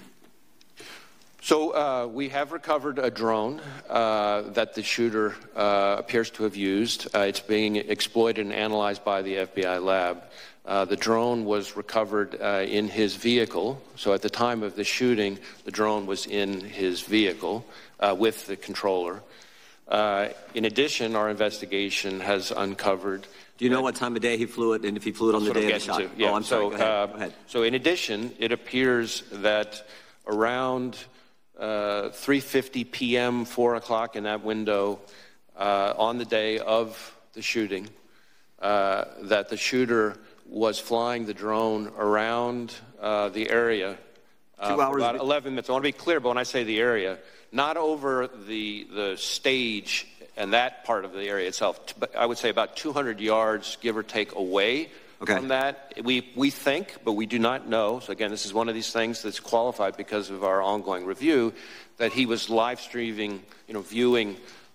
So uh, we have recovered a drone uh, that the shooter uh, appears to have used. Uh, it's being exploited and analyzed by the F B I lab. Uh, the drone was recovered uh, in his vehicle. So at the time of the shooting, the drone was in his vehicle uh, with the controller. Uh, in addition, our investigation has uncovered. Do you know what time of day he flew it, and if he flew it on the day of the shot? To. Yeah. Oh, I'm so, sorry. Go ahead. Uh, Go ahead. So in addition, it appears that around Uh, three fifty p.m., four o'clock in that window uh, on the day of the shooting, uh, that the shooter was flying the drone around uh, the area uh, Two hours for about eleven minutes. I want to be clear, but when I say the area, not over the the stage and that part of the area itself, but I would say about two hundred yards, give or take, away. Okay. From that, we, we think, but we do not know, so again, this is one of these things that's qualified because of our ongoing review, that he was live streaming, you know, viewing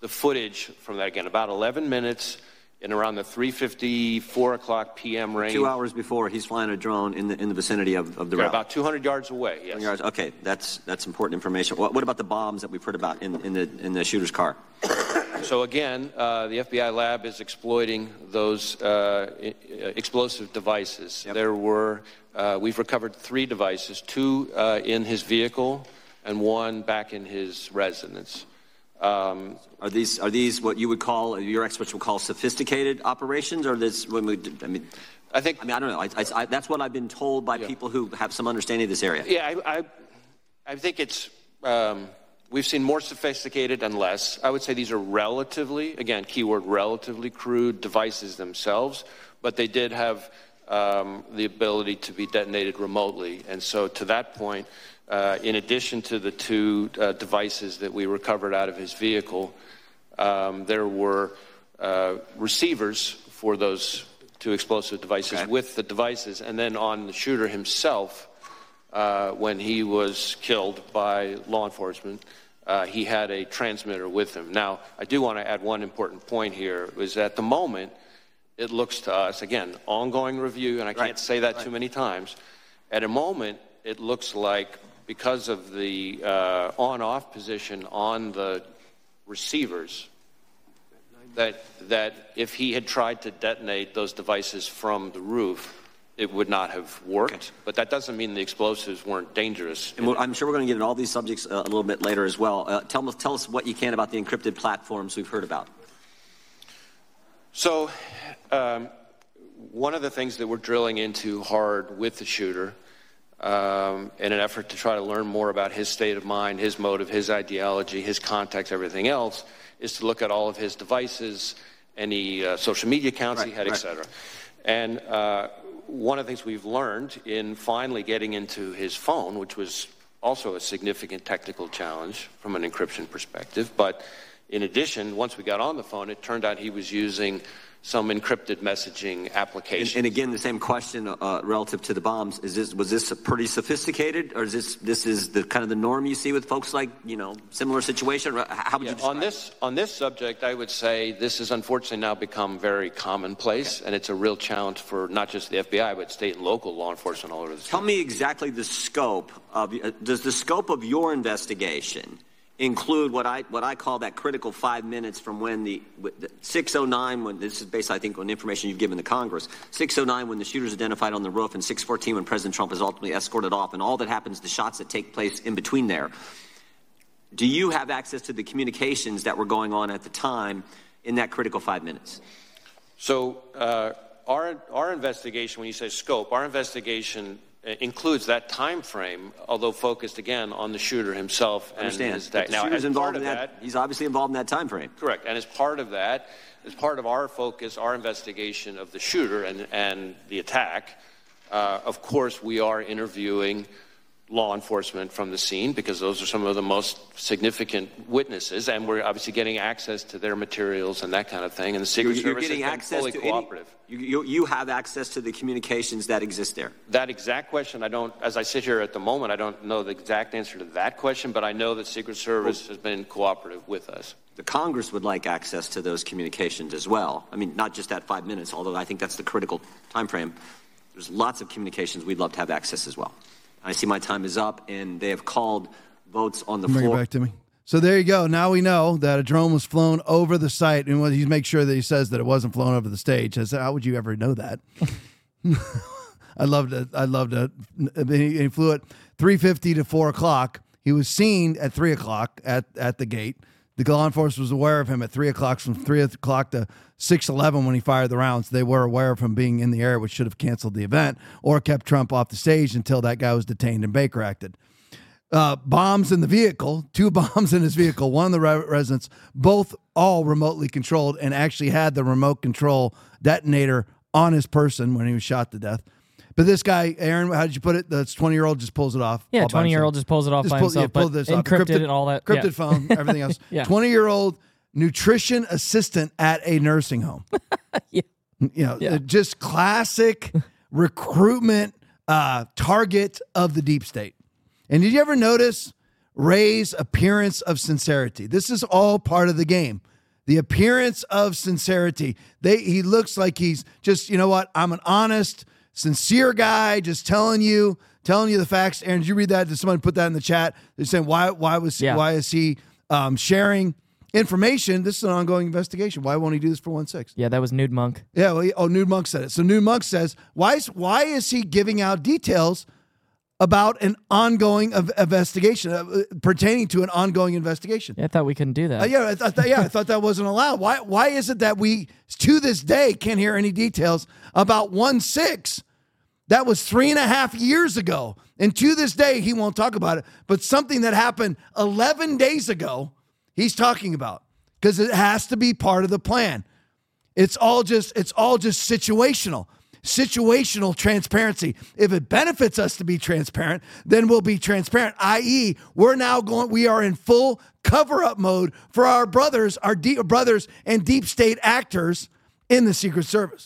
the footage from that, again, about eleven minutes in around the three fifty, four o'clock p m range. Two hours before, he's flying a drone in the in the vicinity of, of the okay, route. About two hundred yards away, yes. Yards. Okay, that's that's important information. What, what about the bombs that we've heard about in, in, the, in the shooter's car? So again, uh, the F B I lab is exploiting those uh, I- explosive devices. Yep. There were, uh, we've recovered three devices, two uh, in his vehicle and one back in his residence. Um, are these are these what you would call, your experts would call sophisticated operations, or this? When we, I mean, I think. I mean, I don't know. I, I, I, that's what I've been told by yeah. people who have some understanding of this area. Yeah, I, I, I think it's. Um, we've seen more sophisticated and less. I would say these are relatively, again, keyword relatively crude devices themselves, but they did have um, the ability to be detonated remotely, and so to that point. Uh, in addition to the two uh, devices that we recovered out of his vehicle, um, there were uh, receivers for those two explosive devices okay. with the devices. And then on the shooter himself, uh, when he was killed by law enforcement, uh, he had a transmitter with him. Now, I do want to add one important point here, is at the moment, it looks to us, again, ongoing review, and I can't right. say that right. too many times. At a moment, it looks like because of the uh, on-off position on the receivers, that that if he had tried to detonate those devices from the roof, it would not have worked. Okay. But that doesn't mean the explosives weren't dangerous. And I'm sure we're going to get into all these subjects uh, a little bit later as well. Uh, tell, tell us what you can about the encrypted platforms we've heard about. So um, one of the things that we're drilling into hard with the shooter Um, in an effort to try to learn more about his state of mind, his motive, his ideology, his context, everything else, is to look at all of his devices, any uh, social media accounts right, he had, right. et cetera. And uh, one of the things we've learned in finally getting into his phone, which was also a significant technical challenge from an encryption perspective, but in addition, once we got on the phone, it turned out he was using some encrypted messaging applications. And, and again, the same question uh, relative to the bombs: is this was this pretty sophisticated, or is this this is the kind of the norm you see with folks like you know similar situation? How would yeah, you describe on this it? on this subject? I would say this has unfortunately now become very commonplace, okay. and it's a real challenge for not just the F B I but state and local law enforcement all over the state. Tell me exactly the scope of uh, does the scope of your investigation include what I what I call that critical five minutes from when the, the six oh nine, when this is based, I think, on information you've given to Congress, six oh nine when the shooter's identified on the roof, and six fourteen when President Trump is ultimately escorted off, and all that happens, the shots that take place in between there. Do you have access to the communications that were going on at the time in that critical five minutes? So uh, our our investigation, when you say scope, our investigation includes that time frame, although focused again on the shooter himself. I understand. And his day. The now, shooter's as involved part in of that, that, he's obviously involved in that time frame. Correct. And as part of that, as part of our focus, our investigation of the shooter and and the attack, uh, of course, we are interviewing law enforcement from the scene because those are some of the most significant witnesses, and we're obviously getting access to their materials and that kind of thing. And the Secret you're, you're Service getting has been access fully to cooperative. Any, you, you have access to the communications that exist there. That exact question, I don't, as I sit here at the moment, I don't know the exact answer to that question, but I know that Secret Service has been cooperative with us. The Congress would like access to those communications as well. I mean, not just that five minutes, although I think that's the critical time frame. There's lots of communications we'd love to have access as well. I see my time is up, and they have called votes on the Bring floor. Bring it back to me. So there you go. Now we know that a drone was flown over the site, and he makes sure that he says that it wasn't flown over the stage. I said, how would you ever know that? I loved it. I loved it. He, he flew at three fifty to four o'clock. He was seen at three o'clock at, at the gate. The law enforcement was aware of him at three o'clock, from three o'clock to six eleven when he fired the rounds. They were aware of him being in the air, which should have canceled the event or kept Trump off the stage until that guy was detained and Baker acted. Uh, bombs in the vehicle, two bombs in his vehicle, one in the re- residence, both all remotely controlled, and actually had the remote control detonator on his person when he was shot to death. But this guy, Aaron, how did you put it? The twenty-year-old just pulls it off. Yeah, twenty-year-old just pulls it off just by pull, himself, yeah, pull but this encrypted off. Encrypted, and all that. Encrypted yeah. phone, everything else. yeah. twenty-year-old nutrition assistant at a nursing home. yeah. You know, yeah. just classic recruitment uh, target of the deep state. And did you ever notice Ray's appearance of sincerity? This is all part of the game. The appearance of sincerity. They he looks like he's just, you know what? I'm an honest, sincere guy, just telling you, telling you the facts. Aaron, did you read that? Did someone put that in the chat? They're saying why why was Yeah. why is he um, sharing information? This is an ongoing investigation. Why won't he do this for one six? Yeah, that was Nude Monk. Yeah, well, he, oh, Nude Monk said it. So Nude Monk says, why is why is he giving out details about an ongoing of investigation uh, pertaining to an ongoing investigation? Yeah, I thought we couldn't do that. Uh, yeah, I th- yeah, I thought that wasn't allowed. Why? Why is it that we, to this day, can't hear any details about one six? That was three and a half years ago, and to this day, he won't talk about it. But something that happened eleven days ago, he's talking about because it has to be part of the plan. It's all just, it's all just situational. Situational transparency. If it benefits us to be transparent, then we'll be transparent, that is, we're now going, we are in full cover-up mode for our brothers, our deep brothers and deep state actors in the Secret Service.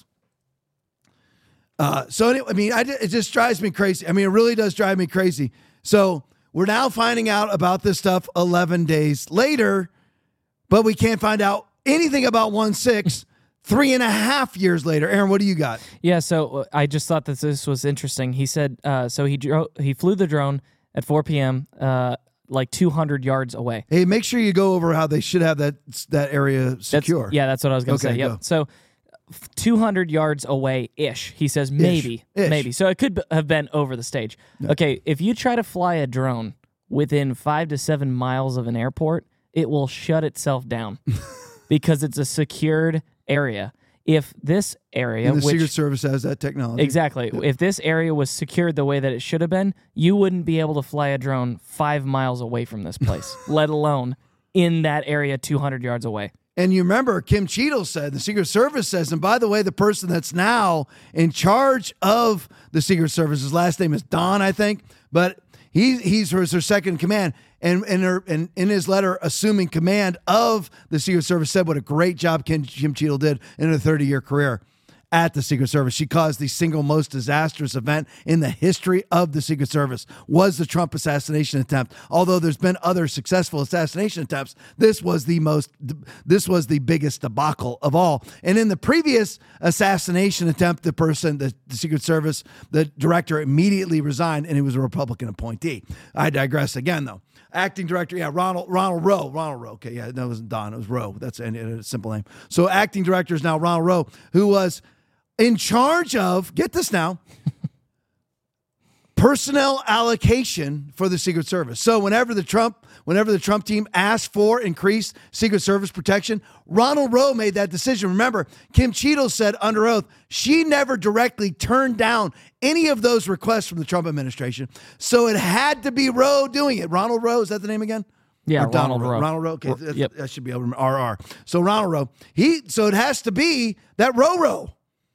Uh, so anyway, I mean, I, it just drives me crazy. I mean, it really does drive me crazy. So we're now finding out about this stuff eleven days later, but we can't find out anything about one six Three and a half years later. Aaron, what do you got? Yeah, so uh, I just thought that this was interesting. He said, uh, so he dro- he flew the drone at four p.m., uh, like two hundred yards away. Hey, make sure you go over how they should have that that area secure. That's, yeah, that's what I was going to Okay, say. Yep. go. So two hundred yards away-ish. He says maybe, Ish. maybe. So it could b- have been over the stage. Okay, if you try to fly a drone within five to seven miles of an airport, it will shut itself down because it's a secured area. If this area, And the which, Secret Service has that technology. exactly, Yep. if this area was secured the way that it should have been, you wouldn't be able to fly a drone five miles away from this place, let alone in that area two hundred yards away. And you remember Kim Cheadle said, the Secret Service says, and by the way, the person that's now in charge of the Secret Service, his last name is Don, I think, but he, he's her, her second in command. And in, her, and in his letter, assuming command of the Secret Service, said what a great job Kim, Kim Cheadle did in her thirty-year career at the Secret Service. She caused the single most disastrous event in the history of the Secret Service was the Trump assassination attempt. Although there's been other successful assassination attempts, this was the most, this was the biggest debacle of all. And in the previous assassination attempt, the person, the, the Secret Service, the director immediately resigned, and he was a Republican appointee. I digress again, though. Acting director, yeah, Ronald Ronald Rowe. Ronald Rowe. Okay, yeah, that wasn't Don. It was Rowe. That's a, a simple name. So acting director is now Ronald Rowe, who was in charge of, get this now, personnel allocation for the Secret Service. So whenever the Trump, whenever the Trump team asked for increased Secret Service protection, Ronald Rowe made that decision. Remember, Kim Cheadle said under oath, she never directly turned down any of those requests from the Trump administration. So it had to be Rowe doing it. Ronald Rowe, is that the name again? Yeah, Or Donald Ronald Rowe. Ronald Rowe. Okay, R- that, yep. that should be over R R. So Ronald Rowe. He. So it has to be that Rowe Rowe.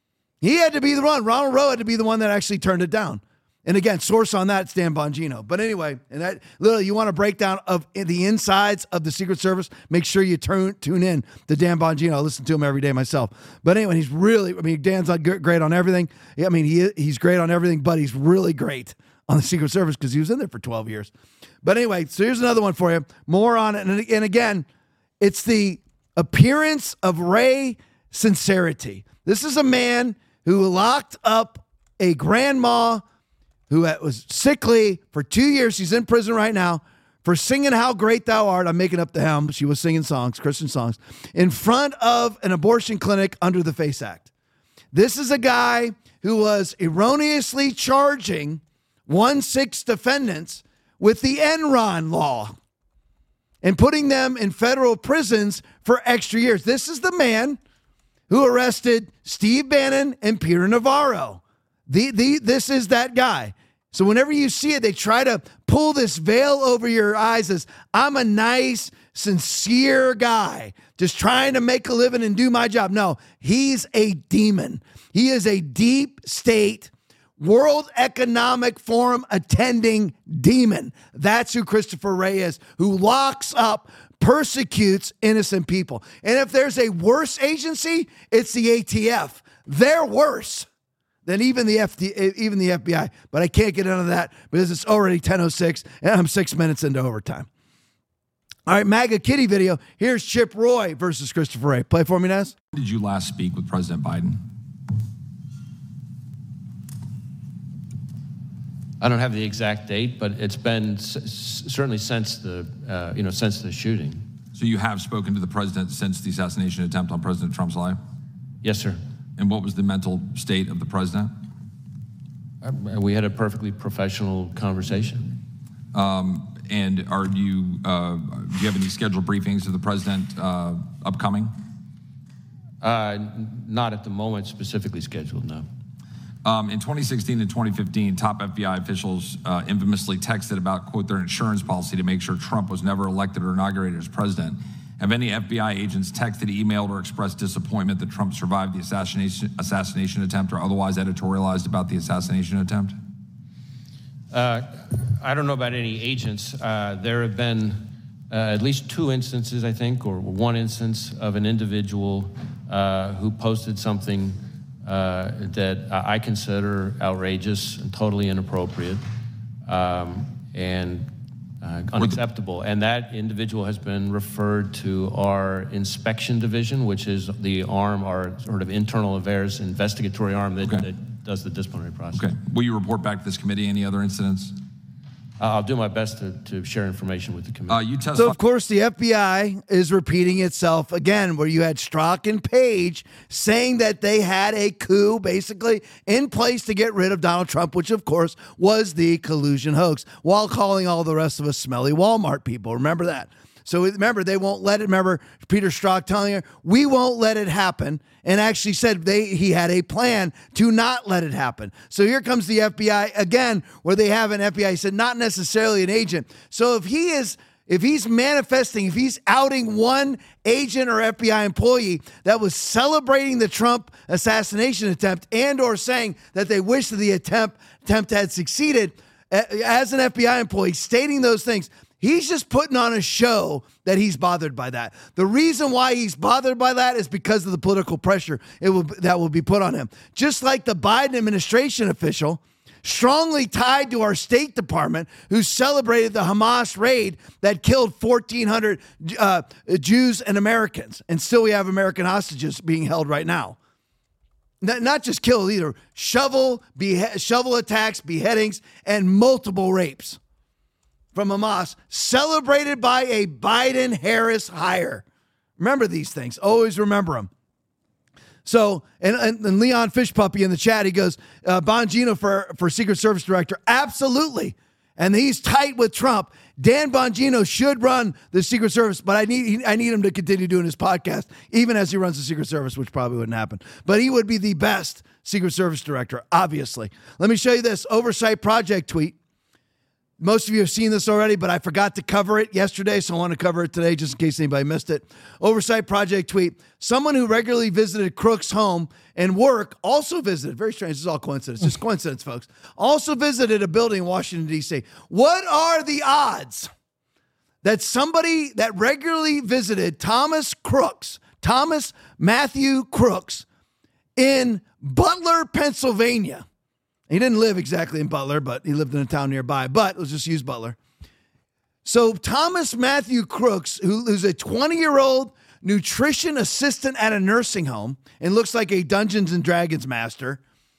He had to be the one. Ronald Rowe had to be the one that actually turned it down. And again, source on that, Stan Bongino. But anyway, and that literally, you want a breakdown of the insides of the Secret Service, make sure you turn tune in to Dan Bongino. I listen to him every day myself. But anyway, he's really, I mean, Dan's on, great on everything. I mean, he he's great on everything, but he's really great on the Secret Service because he was in there for twelve years. But anyway, so here's another one for you. More on it. And, and again, it's the appearance of Ray sincerity. This is a man who locked up a grandma who was sickly for two years. She's in prison right now for singing How Great Thou Art. I'm making up the hymn. She was singing songs, Christian songs, in front of an abortion clinic under the FACE Act. This is a guy who was erroneously charging one six defendants with the Enron law and putting them in federal prisons for extra years. This is the man who arrested Steve Bannon and Peter Navarro. The, the, this is that guy. So whenever you see it, they try to pull this veil over your eyes as I'm a nice, sincere guy, just trying to make a living and do my job. No, he's a demon. He is a deep state, World Economic Forum attending demon. That's who Christopher Wray is, who locks up, persecutes innocent people. And if there's a worse agency, it's the A T F. They're worse than even the F D, even the F B I. But I can't get into that because it's already ten oh six and I'm six minutes into overtime. All right, MAGA Kitty video. Here's Chip Roy versus Christopher Wray. Play for me, Naz. Did you last speak with President Biden? I don't have the exact date, but it's been s- certainly since the, uh, you know, since the shooting. So you have spoken to the president since the assassination attempt on President Trump's life? Yes, sir. And what was the mental state of the president? Uh, we had a perfectly professional conversation. Um, and are you, uh, do you have any scheduled briefings of the president uh, upcoming? Uh, not at the moment specifically scheduled, no. Um, in twenty sixteen and twenty fifteen, top F B I officials uh, infamously texted about, quote, their insurance policy to make sure Trump was never elected or inaugurated as president. Have any F B I agents texted, emailed, or expressed disappointment that Trump survived the assassination, assassination attempt or otherwise editorialized about the assassination attempt? Uh, I don't know about any agents. Uh, there have been uh, at least two instances, I think, or one instance of an individual uh, who posted something Uh, that I consider outrageous and totally inappropriate um, and uh, unacceptable. And that individual has been referred to our inspection division, which is the arm, our sort of internal affairs investigatory arm that, Okay. that does the disciplinary process. Okay. Will you report back to this committee any other incidents? Uh, I'll do my best to, to share information with the committee. Uh, you testified- So, of course, the F B I is repeating itself again, where you had Strzok and Page saying that they had a coup basically in place to get rid of Donald Trump, which, of course, was the collusion hoax, while calling all the rest of us smelly Walmart people. Remember that. So remember, they won't let it. Remember Peter Strzok telling her, we won't let it happen, and actually said they he had a plan to not let it happen. So here comes the F B I again, where they have an F B I, he said, not necessarily an agent. So if he is, if he's manifesting, if he's outing one agent or F B I employee that was celebrating the Trump assassination attempt and or saying that they wish that the attempt, attempt had succeeded, as an F B I employee stating those things, he's just putting on a show that he's bothered by that. The reason why he's bothered by that is because of the political pressure it will that will be put on him. Just like the Biden administration official, strongly tied to our State Department, who celebrated the Hamas raid that killed fourteen hundred uh, Jews and Americans. And still we have American hostages being held right now. Not, not just killed either. Shovel, behe- shovel attacks, beheadings, and multiple rapes from Hamas, celebrated by a Biden-Harris hire. Remember these things. Always remember them. So, and, and, and Leon Fishpuppy in the chat, he goes, uh, Bongino for, for Secret Service Director. Absolutely. And he's tight with Trump. Dan Bongino should run the Secret Service, but I need I need him to continue doing his podcast, even as he runs the Secret Service, which probably wouldn't happen. But he would be the best Secret Service Director, obviously. Let me show you this Oversight Project tweet. Most of you have seen this already, but I forgot to cover it yesterday, so I want to cover it today just in case anybody missed it. Oversight Project tweet. Someone who regularly visited Crook's home and work also visited, very strange, this is all coincidence, just coincidence, folks, also visited a building in Washington, D C. What are the odds that somebody that regularly visited Thomas Crooks, Thomas Matthew Crooks in Butler, Pennsylvania, he didn't live exactly in Butler, but he lived in a town nearby. But let's just use Butler. So Thomas Matthew Crooks, who, who's a twenty-year-old nutrition assistant at a nursing home and looks like a Dungeons and Dragons master,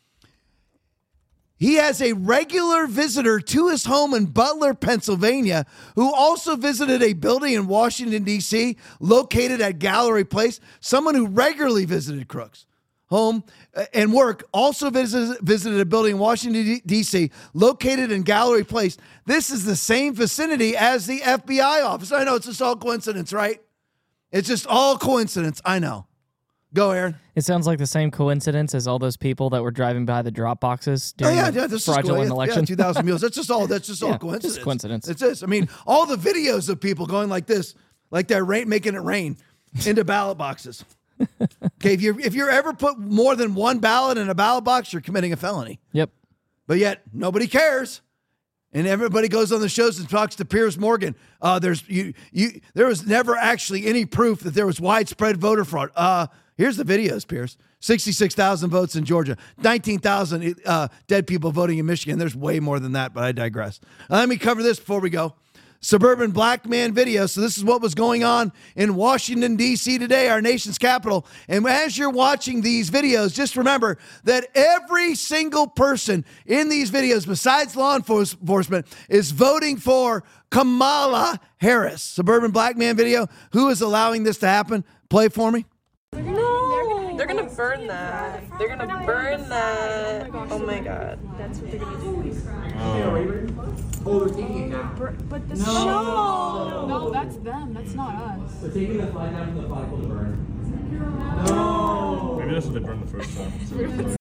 he has a regular visitor to his home in Butler, Pennsylvania, who also visited a building in Washington, D C, located at Gallery Place, someone who regularly visited Crooks' home and work, also visited, visited a building in Washington, D C, located in Gallery Place. This is the same vicinity as the F B I office. I know, it's just all coincidence, right? It's just all coincidence. I know. Go, Aaron. It sounds like the same coincidence as all those people that were driving by the drop boxes during oh, yeah, the yeah, this fraudulent is cool. election. Yeah, two thousand meals. That's just all. That's just all yeah, coincidence. Just coincidence. It's this. I mean, all the videos of people going like this, like they're rain, making it rain into ballot boxes. Okay, if you're if you're ever put more than one ballot in a ballot box, you're committing a felony. Yep. But yet nobody cares, and everybody goes on the shows and talks to Piers Morgan. Uh, there's you you. There was never actually any proof that there was widespread voter fraud. Uh, here's the videos, Piers. sixty-six thousand votes in Georgia, nineteen thousand uh, dead people voting in Michigan. There's way more than that, but I digress. Uh, let me cover this before we go. Suburban Black Man video. So this is what was going on in Washington, D C today, our nation's capital. And as you're watching these videos, just remember that every single person in these videos, besides law enforcement, is voting for Kamala Harris. Suburban Black Man video. Who is allowing this to happen? Play for me. No, they're gonna burn that. They're gonna burn that. Oh my god. That's what they're gonna do. Oh, they're taking it now. But the no. show. No, that's them. That's not us. They're taking the flag down from the flagpole to burn. No. Maybe that's what they burned the first time.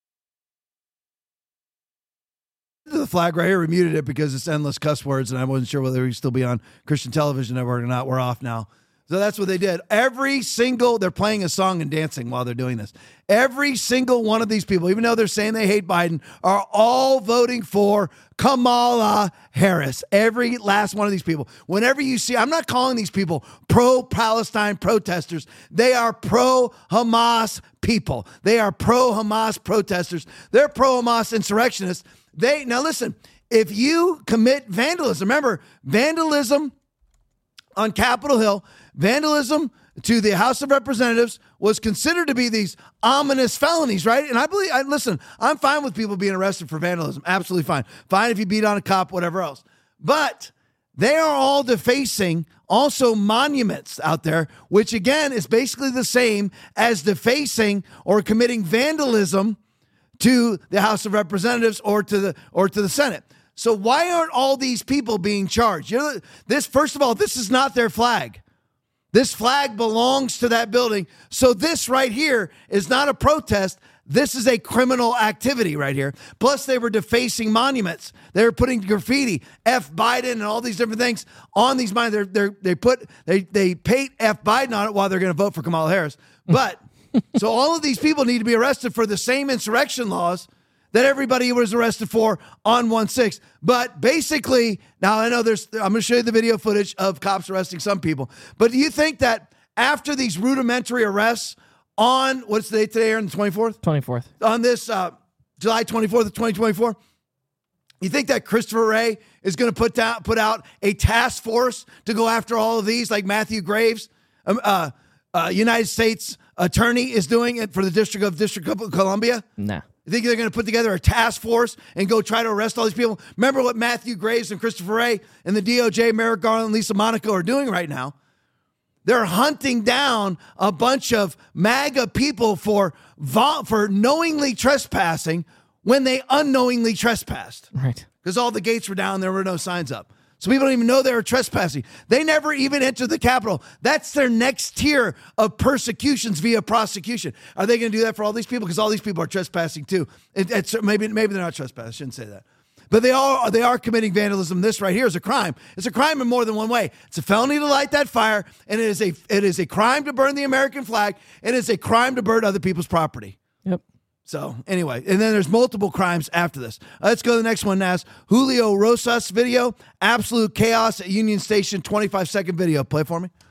The flag right here, we muted it because it's endless cuss words, and I wasn't sure whether we'd still be on Christian television network or not. We're off now. So that's what they did. Every single, they're playing a song and dancing while they're doing this. Every single one of these people, even though they're saying they hate Biden, are all voting for Kamala Harris. Every last one of these people. Whenever you see, I'm not calling these people pro-Palestine protesters. They are pro-Hamas people. They are pro-Hamas protesters. They're pro-Hamas insurrectionists. They, now listen, if you commit vandalism, remember, vandalism on Capitol Hill, vandalism to the House of Representatives was considered to be these ominous felonies, right? And I believe, I listen, I'm fine with people being arrested for vandalism. Absolutely fine. Fine if you beat on a cop, whatever else. But they are all defacing also monuments out there, which again is basically the same as defacing or committing vandalism to the House of Representatives or to the or to the Senate. So why aren't all these people being charged? You know, this, first of all, this is not their flag. This flag belongs to that building. So this right here is not a protest. This is a criminal activity right here. Plus, they were defacing monuments. They were putting graffiti, F Biden, and all these different things on these monuments. They're, they're, they put they they paint F Biden on it while they're going to vote for Kamala Harris. But so all of these people need to be arrested for the same insurrection laws that everybody was arrested for on one six. But basically, now I know there's, I'm going to show you the video footage of cops arresting some people. But do you think that after these rudimentary arrests on, what's the date today, Aaron, the twenty-fourth? twenty-fourth. On this uh, July twenty-fourth of twenty twenty-four, you think that Christopher Wray is going to put down, put out a task force to go after all of these, like Matthew Graves, um, uh, uh, United States attorney is doing it for the District of District of Columbia? Nah. You think they're going to put together a task force and go try to arrest all these people? Remember what Matthew Graves and Christopher Wray and the D O J, Merrick Garland, and Lisa Monaco are doing right now? They're hunting down a bunch of MAGA people for for knowingly trespassing when they unknowingly trespassed. Right. Because all the gates were down, there were no signs up. So people don't even know they were trespassing. They never even entered the Capitol. That's their next tier of persecutions via prosecution. Are they going to do that for all these people? Because all these people are trespassing too. It, it's, maybe maybe they're not trespassing. I shouldn't say that. But they are they are committing vandalism. This right here is a crime. It's a crime in more than one way. It's a felony to light that fire, and it is a it is a crime to burn the American flag. It is a crime to burn other people's property. Yep. So anyway, and then there's multiple crimes after this. Uh, let's go to the next one, Naz. Julio Rosas video, absolute chaos at Union Station, twenty-five second video. Play for me.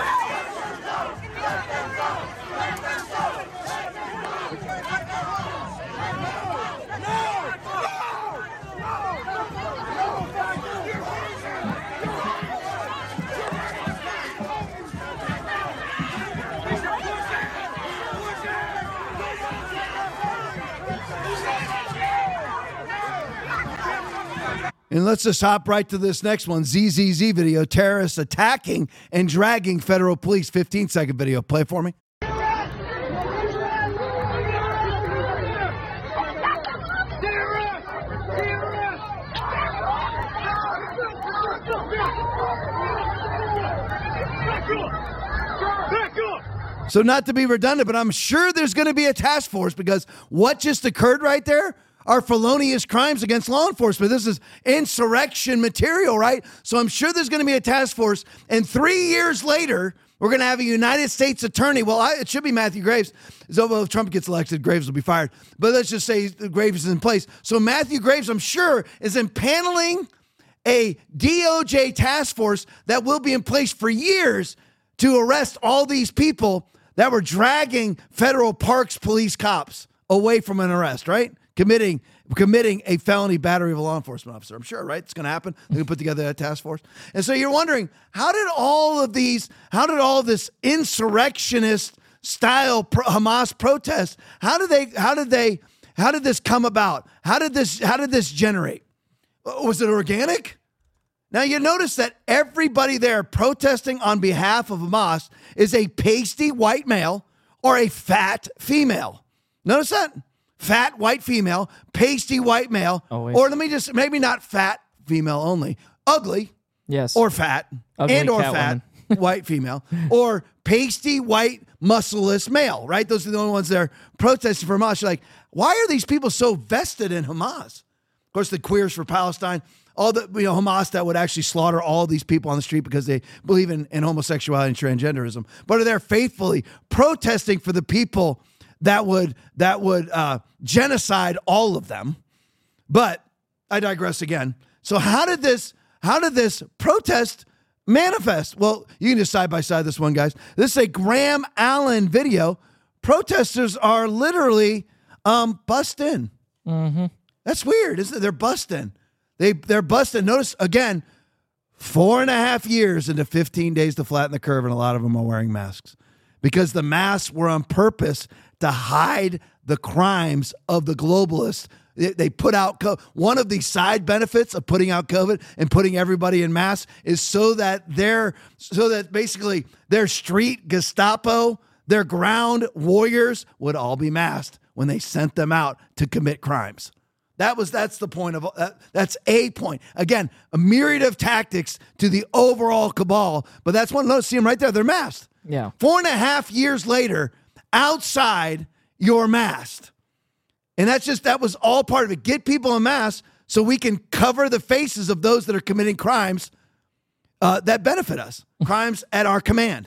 And let's just hop right to this next one. Z Z Z video, terrorists attacking and dragging federal police. fifteen second video. Play for me. So not to be redundant, but I'm sure there's going to be a task force because what just occurred right there are felonious crimes against law enforcement. This is insurrection material, right? So I'm sure there's going to be a task force. And three years later, we're going to have a United States attorney. Well, I, it should be Matthew Graves. So well, if Trump gets elected, Graves will be fired. But let's just say Graves is in place. So Matthew Graves, I'm sure, is impaneling a D O J task force that will be in place for years to arrest all these people that were dragging federal parks police cops away from an arrest, right? committing committing a felony battery of a law enforcement officer. I'm sure, right? It's going to happen. They're going to put together that task force. And so you're wondering, how did all of these, how did all this insurrectionist style pro- Hamas protest, how did they, how did they, how did this come about? How did this, how did this generate? Was it organic? Now you notice that everybody there protesting on behalf of Hamas is a pasty white male or a fat female. Notice that? Fat white female, pasty white male, Always. Or let me just, maybe not fat female only, ugly, yes, or fat, ugly and or fat white female, or pasty white muscleless male, right? Those are the only ones that are protesting for Hamas. You're like, why are these people so vested in Hamas? Of course, the Queers for Palestine, all the, you know, Hamas that would actually slaughter all these people on the street because they believe in, in homosexuality and transgenderism, but are there faithfully protesting for the people that would that would uh, genocide all of them. But I digress again. So how did this how did this protest manifest? Well, you can just side by side this one, guys. This is a Graham Allen video. Protesters are literally um, bussed in. Mm-hmm. That's weird, isn't it? They're bussed in. They they're busted. Notice again, four and a half years into fifteen days to flatten the curve, and a lot of them are wearing masks because the masks were on purpose to hide the crimes of the globalists. They, they put out co- one of the side benefits of putting out COVID and putting everybody in masks is so that their so that basically their street Gestapo, their ground warriors would all be masked when they sent them out to commit crimes. That was that's the point of that, that's a point. Again, a myriad of tactics to the overall cabal, but that's one. Notice, see them right there. They're masked. Yeah. Four and a half years later, outside, you're masked, and that's just that was all part of it. Get people in masks so we can cover the faces of those that are committing crimes uh, that benefit us, crimes at our command.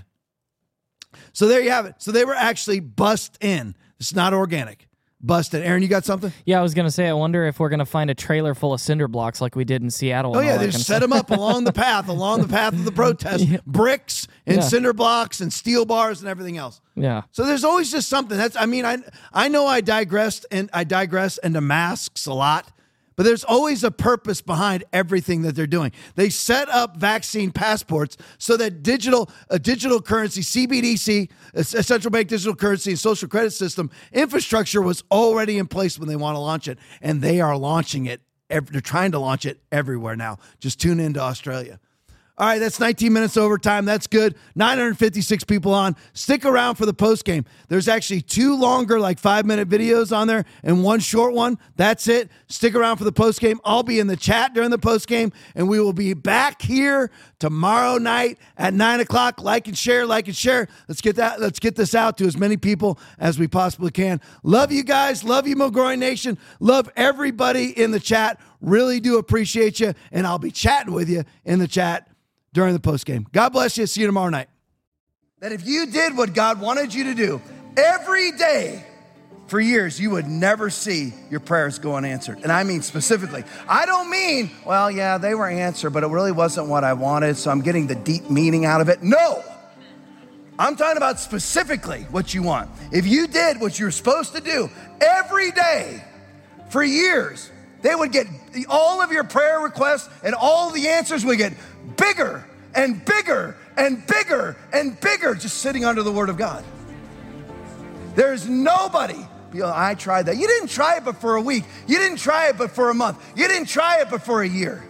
So there you have it. So they were actually bussed in. It's not organic. Busted. Aaron, you got something? Yeah, I was going to say, I wonder if we're going to find a trailer full of cinder blocks like we did in Seattle. Oh, yeah, they just set them up along the path, along the path of the protest. Yeah. Bricks and yeah. cinder blocks and steel bars and everything else. Yeah. So there's always just something. That's. I mean, I I know I digressed and I digress into masks a lot, but there's always a purpose behind everything that they're doing. They set up vaccine passports so that digital, a digital currency, C B D C, a central bank digital currency and social credit system infrastructure was already in place when they want to launch it. And they are launching it. They're trying to launch it everywhere now. Just tune into Australia. All right, that's nineteen minutes overtime. That's good. nine hundred fifty-six people on. Stick around for the postgame. There's actually two longer, like five-minute videos on there and one short one. That's it. Stick around for the postgame. I'll be in the chat during the postgame, and we will be back here tomorrow night at nine o'clock. Like and share, like and share. Let's get that. Let's get this out to as many people as we possibly can. Love you guys. Love you, McGroin Nation. Love everybody in the chat. Really do appreciate you, and I'll be chatting with you in the chat during the postgame. God bless you. See you tomorrow night. That if you did what God wanted you to do every day for years, you would never see your prayers go unanswered. And I mean specifically. I don't mean, well, yeah, they were answered, but it really wasn't what I wanted, so I'm getting the deep meaning out of it. No. I'm talking about specifically what you want. If you did what you were supposed to do every day for years, they would get all of your prayer requests and all the answers would get bigger and bigger and bigger and bigger just sitting under the Word of God. There's nobody. You know, I tried that. You didn't try it but for a week. You didn't try it but for a month. You didn't try it but for a year.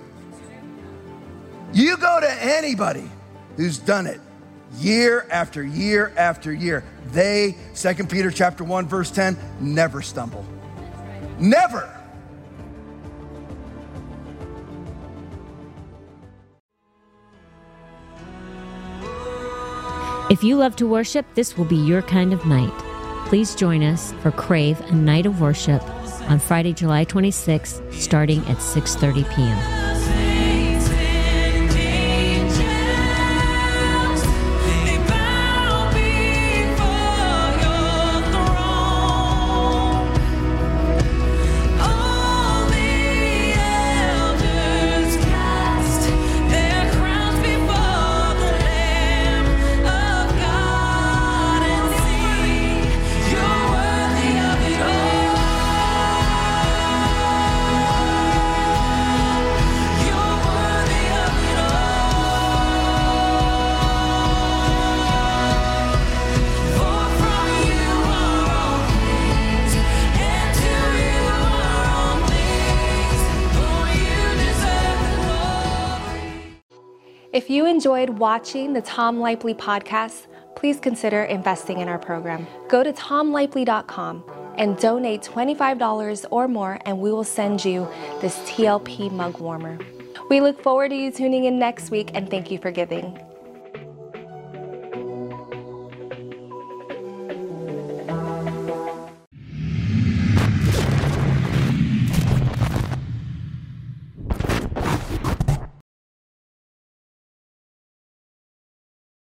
You go to anybody who's done it year after year after year. They, Second Peter chapter one, verse ten, never stumble. Never. If you love to worship, this will be your kind of night. Please join us for Crave, a night of worship on Friday, July twenty-sixth, starting at six thirty p.m. If you enjoyed watching the Tom Lipley podcast, please consider investing in our program. Go to tom lipley dot com and donate twenty-five dollars or more, and we will send you this T L P mug warmer. We look forward to you tuning in next week, and thank you for giving.